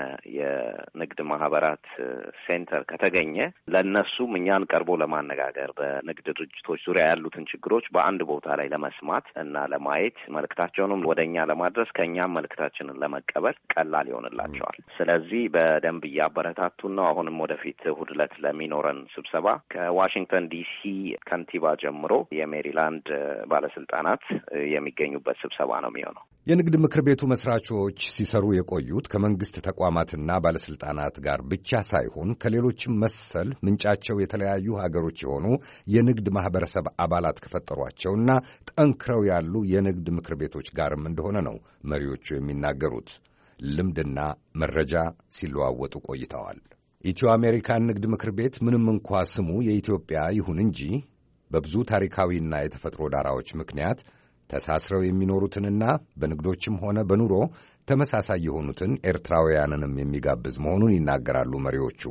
የንግድ ማህበራት ሴንተር ከተገኘ ለእነሱም እኛን ቀርቦ ለማነጋገር በንግድ ድርጅቶች ዙሪያ ያሉትን ችግሮች በአንድ ቦታ ላይ ለመስማት እና ለማየት መልእክታቸውንም ወደ እኛ ለማድረስ ከእኛም መልእክታችንን ለመቀበል ቀላል ይሆንላቸዋል። ስለዚህ በደንብ እያበረታቱን ነው። አሁንም ወደፊት እሑድ ዕለት ለሚኖረን ስብሰባ ከዋሽንግተን ዲሲ ከንቲባ ጀምሮ የሜሪላንድ ባለስልጣናት የሚገኙበት ስብሰባ ነው የሚሆነው። የንግድ ምክር ቤቱ መስራቾች ሲሰሩ የቆዩት ከመንግስት ተቋማትና ባለስልጣናት ጋር ብቻ ሳይሆን ከሌሎችም መሰል ምንጫቸው የተለያዩ ሀገሮች የሆኑ የንግድ ማህበረሰብ አባላት ከፈጠሯቸውና ጠንክረው ያሉ የንግድ ምክር ቤቶች ጋርም እንደሆነ ነው መሪዎቹ የሚናገሩት። ልምድና መረጃ ሲለዋወጡ ቆይተዋል። ኢትዮ አሜሪካን ንግድ ምክር ቤት ምንም እንኳ ስሙ የኢትዮጵያ ይሁን እንጂ በብዙ ታሪካዊና የተፈጥሮ ዳራዎች ምክንያት ተሳስረው የሚኖሩትንና በንግዶችም ሆነ በኑሮ ተመሳሳይ የሆኑትን ኤርትራውያንንም የሚጋብዝ መሆኑን ይናገራሉ መሪዎቹ።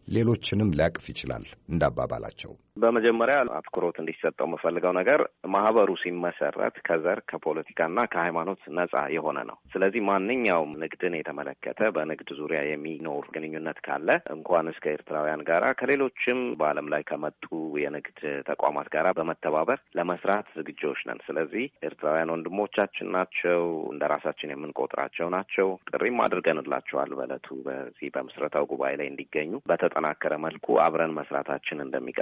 ሌሎችንም ሊያቅፍ ይችላል እንዳባባላቸው። በመጀመሪያ አትኩሮት እንዲሰጠው የምፈልገው ነገር ማህበሩ ሲመሰረት ከዘር ከፖለቲካና ከሃይማኖት ነጻ የሆነ ነው። ስለዚህ ማንኛውም ንግድን የተመለከተ በንግድ ዙሪያ የሚኖር ግንኙነት ካለ እንኳን እስከ ኤርትራውያን ጋራ ከሌሎችም በዓለም ላይ ከመጡ የንግድ ተቋማት ጋራ በመተባበር ለመስራት ዝግጆች ነን። ስለዚህ ኤርትራውያን ወንድሞቻችን ናቸው፣ እንደ ራሳችን የምንቆጥራቸው ናቸው። ጥሪም አድርገንላቸዋል በዕለቱ በዚህ በምስረታው ጉባኤ ላይ እንዲገኙ በተጠናከረ መልኩ አብረን መስራታችን እንደሚቀጥል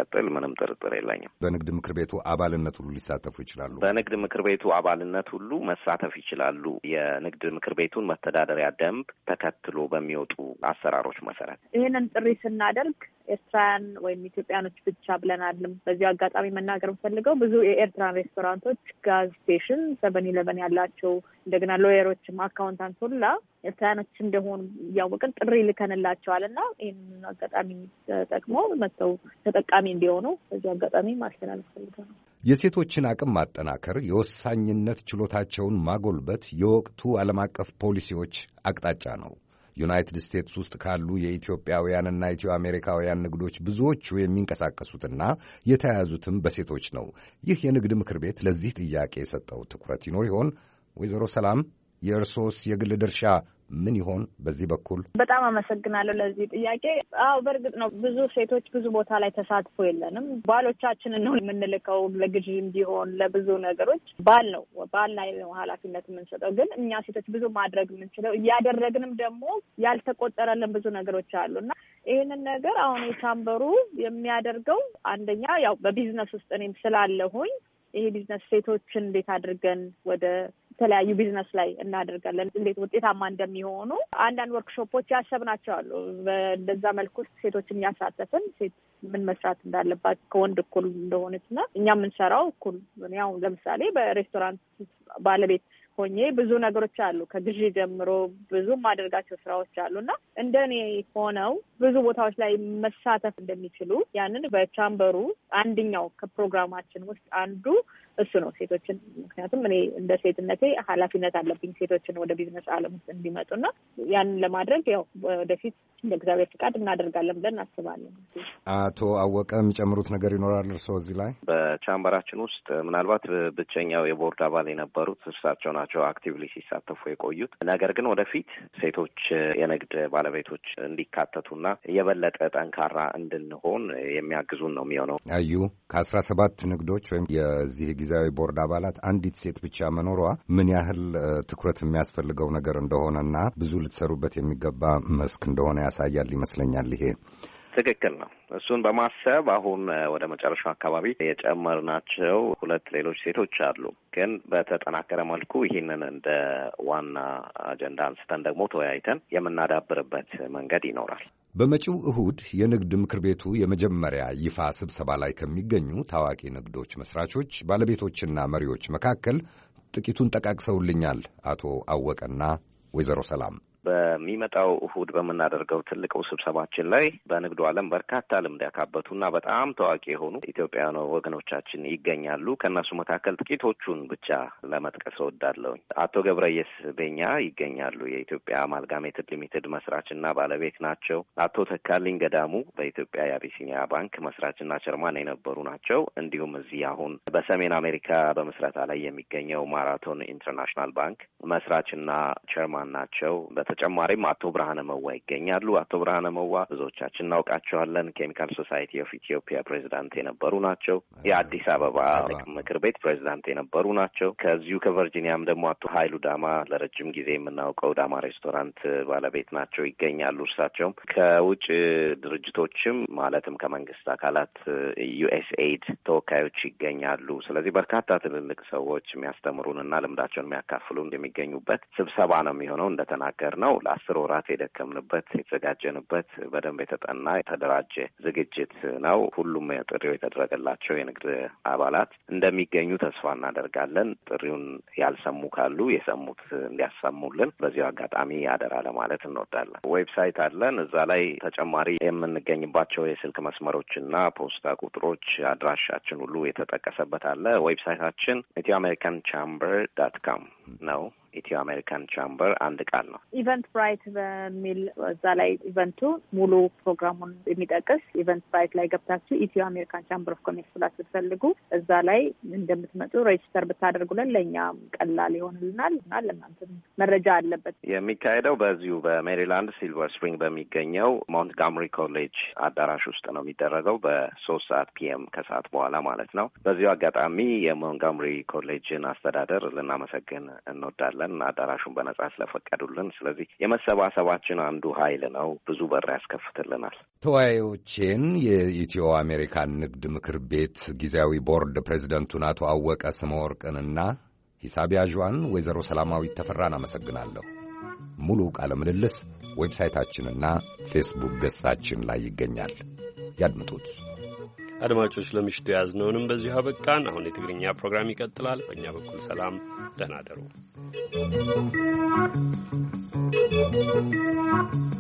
ምንም ጥርጥር የለኝም። በንግድ ምክር ቤቱ አባልነት ሁሉ ሊሳተፉ ይችላሉ። በንግድ ምክር ቤቱ አባልነት ሁሉ መሳተፍ ይችላሉ። የንግድ ምክር ቤቱን መተዳደሪያ ደንብ ተከትሎ በሚወጡ አሰራሮች መሰረት ይህንን ጥሪ ስናደርግ ኤርትራውያን ወይም ኢትዮጵያኖች ብቻ ብለናልም። በዚህ አጋጣሚ መናገር የምፈልገው ብዙ የኤርትራን ሬስቶራንቶች፣ ጋዝ ስቴሽን፣ ሰቨን ኢለቨን ያላቸው እንደገና ሎየሮችም አካውንታንት ሁላ ኤርትራውያኖች እንደሆኑ እያወቅን ጥሪ ልከንላቸዋል እና ይህን አጋጣሚ ተጠቅሞ መጥተው ተጠቃሚ እንዲሆኑ በዚህ አጋጣሚ ማስተላለፍ ፈልገው ነው። የሴቶችን አቅም ማጠናከር፣ የወሳኝነት ችሎታቸውን ማጎልበት የወቅቱ ዓለም አቀፍ ፖሊሲዎች አቅጣጫ ነው። ዩናይትድ ስቴትስ ውስጥ ካሉ የኢትዮጵያውያንና ኢትዮ አሜሪካውያን ንግዶች ብዙዎቹ የሚንቀሳቀሱትና የተያያዙትም በሴቶች ነው። ይህ የንግድ ምክር ቤት ለዚህ ጥያቄ የሰጠው ትኩረት ይኖር ይሆን? ወይዘሮ ሰላም የእርሶስ የግል ድርሻ ምን ይሆን በዚህ በኩል? በጣም አመሰግናለሁ ለዚህ ጥያቄ። አዎ በእርግጥ ነው ብዙ ሴቶች ብዙ ቦታ ላይ ተሳትፎ የለንም። ባሎቻችንን ነው የምንልከው ለግዢም ቢሆን ለብዙ ነገሮች ባል ነው ባል ላይ ነው ኃላፊነት የምንሰጠው። ግን እኛ ሴቶች ብዙ ማድረግ የምንችለው እያደረግንም ደግሞ ያልተቆጠረልን ብዙ ነገሮች አሉና ይህንን ነገር አሁን የቻምበሩ የሚያደርገው አንደኛ ያው በቢዝነስ ውስጥ እኔም ስላለሁኝ ይሄ ቢዝነስ ሴቶችን እንዴት አድርገን ወደ የተለያዩ ቢዝነስ ላይ እናደርጋለን፣ እንዴት ውጤታማ እንደሚሆኑ አንዳንድ ወርክሾፖች ያሰብናቸው አሉ። በዛ መልኩ ሴቶችን ያሳተፍን ሴት ምን መስራት እንዳለባት ከወንድ እኩል እንደሆነችና እኛ የምንሰራው እኩል ያው ለምሳሌ በሬስቶራንት ባለቤት ሆኜ ብዙ ነገሮች አሉ። ከግዢ ጀምሮ ብዙ ማደርጋቸው ስራዎች አሉና እንደኔ ሆነው ብዙ ቦታዎች ላይ መሳተፍ እንደሚችሉ ያንን በቻምበሩ አንደኛው ከፕሮግራማችን ውስጥ አንዱ እሱ ነው ሴቶችን። ምክንያቱም እኔ እንደ ሴትነቴ ኃላፊነት አለብኝ ሴቶችን ወደ ቢዝነስ ዓለም ውስጥ እንዲመጡና ያንን ለማድረግ ያው ወደፊት እንደ እግዚአብሔር ፍቃድ እናደርጋለን ብለን እናስባለን። አቶ አወቀ የሚጨምሩት ነገር ይኖራል እርስዎ እዚህ ላይ? በቻምበራችን ውስጥ ምናልባት ብቸኛው የቦርድ አባል የነበሩት እርሳቸው ናቸው አክቲቭሊ ሲሳተፉ የቆዩት። ነገር ግን ወደፊት ሴቶች የንግድ ባለቤቶች እንዲካተቱና የበለጠ ጠንካራ እንድንሆን የሚያግዙን ነው የሚሆነው። አዩ ከአስራ ሰባት ንግዶች ወይም የዚህ ጊዜያዊ ቦርድ አባላት አንዲት ሴት ብቻ መኖሯ ምን ያህል ትኩረት የሚያስፈልገው ነገር እንደሆነና ብዙ ልትሰሩበት የሚገባ መስክ እንደሆነ ያሳያል ይመስለኛል። ይሄ ትክክል ነው። እሱን በማሰብ አሁን ወደ መጨረሻው አካባቢ የጨመርናቸው ሁለት ሌሎች ሴቶች አሉ። ግን በተጠናከረ መልኩ ይህንን እንደ ዋና አጀንዳ አንስተን ደግሞ ተወያይተን የምናዳብርበት መንገድ ይኖራል። በመጪው እሁድ የንግድ ምክር ቤቱ የመጀመሪያ ይፋ ስብሰባ ላይ ከሚገኙ ታዋቂ ንግዶች መስራቾች፣ ባለቤቶችና መሪዎች መካከል ጥቂቱን ጠቃቅሰውልኛል አቶ አወቀና ወይዘሮ ሰላም። በሚመጣው እሁድ በምናደርገው ትልቁ ስብሰባችን ላይ በንግዱ ዓለም በርካታ ልምድ ያካበቱና በጣም ታዋቂ የሆኑ ኢትዮጵያውያን ወገኖቻችን ይገኛሉ። ከእነሱ መካከል ጥቂቶቹን ብቻ ለመጥቀስ እወዳለሁኝ። አቶ ገብረየስ ቤኛ ይገኛሉ። የኢትዮጵያ አማልጋሜትድ ሊሚትድ መስራችና ባለቤት ናቸው። አቶ ተካልኝ ገዳሙ በኢትዮጵያ የአቢሲኒያ ባንክ መስራችና ቸርማን የነበሩ ናቸው። እንዲሁም እዚህ አሁን በሰሜን አሜሪካ በምስረታ ላይ የሚገኘው ማራቶን ኢንተርናሽናል ባንክ መስራችና ቸርማን ናቸው። ተጨማሪም አቶ ብርሃነ መዋ ይገኛሉ። አቶ ብርሃነ መዋ ብዙዎቻችን እናውቃቸዋለን። ኬሚካል ሶሳይቲ ኦፍ ኢትዮጵያ ፕሬዚዳንት የነበሩ ናቸው። የአዲስ አበባ ምክር ቤት ፕሬዚዳንት የነበሩ ናቸው። ከዚሁ ከቨርጂኒያም ደግሞ አቶ ሀይሉ ዳማ ለረጅም ጊዜ የምናውቀው ዳማ ሬስቶራንት ባለቤት ናቸው ይገኛሉ። እርሳቸውም ከውጭ ድርጅቶችም ማለትም ከመንግስት አካላት ዩኤስ ኤድ ተወካዮች ይገኛሉ። ስለዚህ በርካታ ትልልቅ ሰዎች የሚያስተምሩንና ልምዳቸውን የሚያካፍሉን የሚገኙበት ስብሰባ ነው የሚሆነው። እንደተናገር ነው ለአስር ወራት የደከምንበት የተዘጋጀንበት በደንብ የተጠና የተደራጀ ዝግጅት ነው። ሁሉም ጥሪው የተደረገላቸው የንግድ አባላት እንደሚገኙ ተስፋ እናደርጋለን። ጥሪውን ያልሰሙ ካሉ የሰሙት እንዲያሰሙልን በዚሁ አጋጣሚ አደራ ለማለት እንወዳለን። ዌብሳይት አለን። እዛ ላይ ተጨማሪ የምንገኝባቸው የስልክ መስመሮችና ፖስታ ቁጥሮች፣ አድራሻችን ሁሉ የተጠቀሰበት አለ። ዌብሳይታችን ኢትዮ አሜሪካን ቻምበር ዳት ካም ነው። ኢትዮ አሜሪካን ቻምበር አንድ ቃል ነው። ኢቨንት ብራይት በሚል እዛ ላይ ኢቨንቱ ሙሉ ፕሮግራሙን የሚጠቅስ ኢቨንት ብራይት ላይ ገብታችሁ ኢትዮ አሜሪካን ቻምበር ኦፍ ኮሜርስ ብላችሁ ብትፈልጉ እዛ ላይ እንደምትመጡ ሬጅስተር ብታደርጉልን ለእኛ ቀላል ይሆንልናል እና ለእናንተም መረጃ አለበት። የሚካሄደው በዚሁ በሜሪላንድ ሲልቨር ስፕሪንግ በሚገኘው ሞንትጋምሪ ኮሌጅ አዳራሽ ውስጥ ነው የሚደረገው በሶስት ሰዓት ፒኤም ከሰዓት በኋላ ማለት ነው። በዚሁ አጋጣሚ የሞንትጋምሪ ኮሌጅን አስተዳደር ልናመሰግን እንወዳለን። እናመሰግናለን አዳራሹን በነጻ ስለፈቀዱልን። ስለዚህ የመሰባሰባችን አንዱ ኃይል ነው፣ ብዙ በር ያስከፍትልናል። ተወያዮቼን የኢትዮ አሜሪካን ንግድ ምክር ቤት ጊዜያዊ ቦርድ ፕሬዚደንቱን አቶ አወቀ ስመወርቅንና ሂሳብ ያዥዋን ወይዘሮ ሰላማዊት ተፈራን አመሰግናለሁ። ሙሉ ቃለ ምልልስ ዌብሳይታችንና ፌስቡክ ገጻችን ላይ ይገኛል። ያድምጡት። አድማጮች ለምሽቱ ያዝነውንም በዚሁ አበቃን። አሁን የትግርኛ ፕሮግራም ይቀጥላል። በእኛ በኩል ሰላም፣ ደህና ደሩ።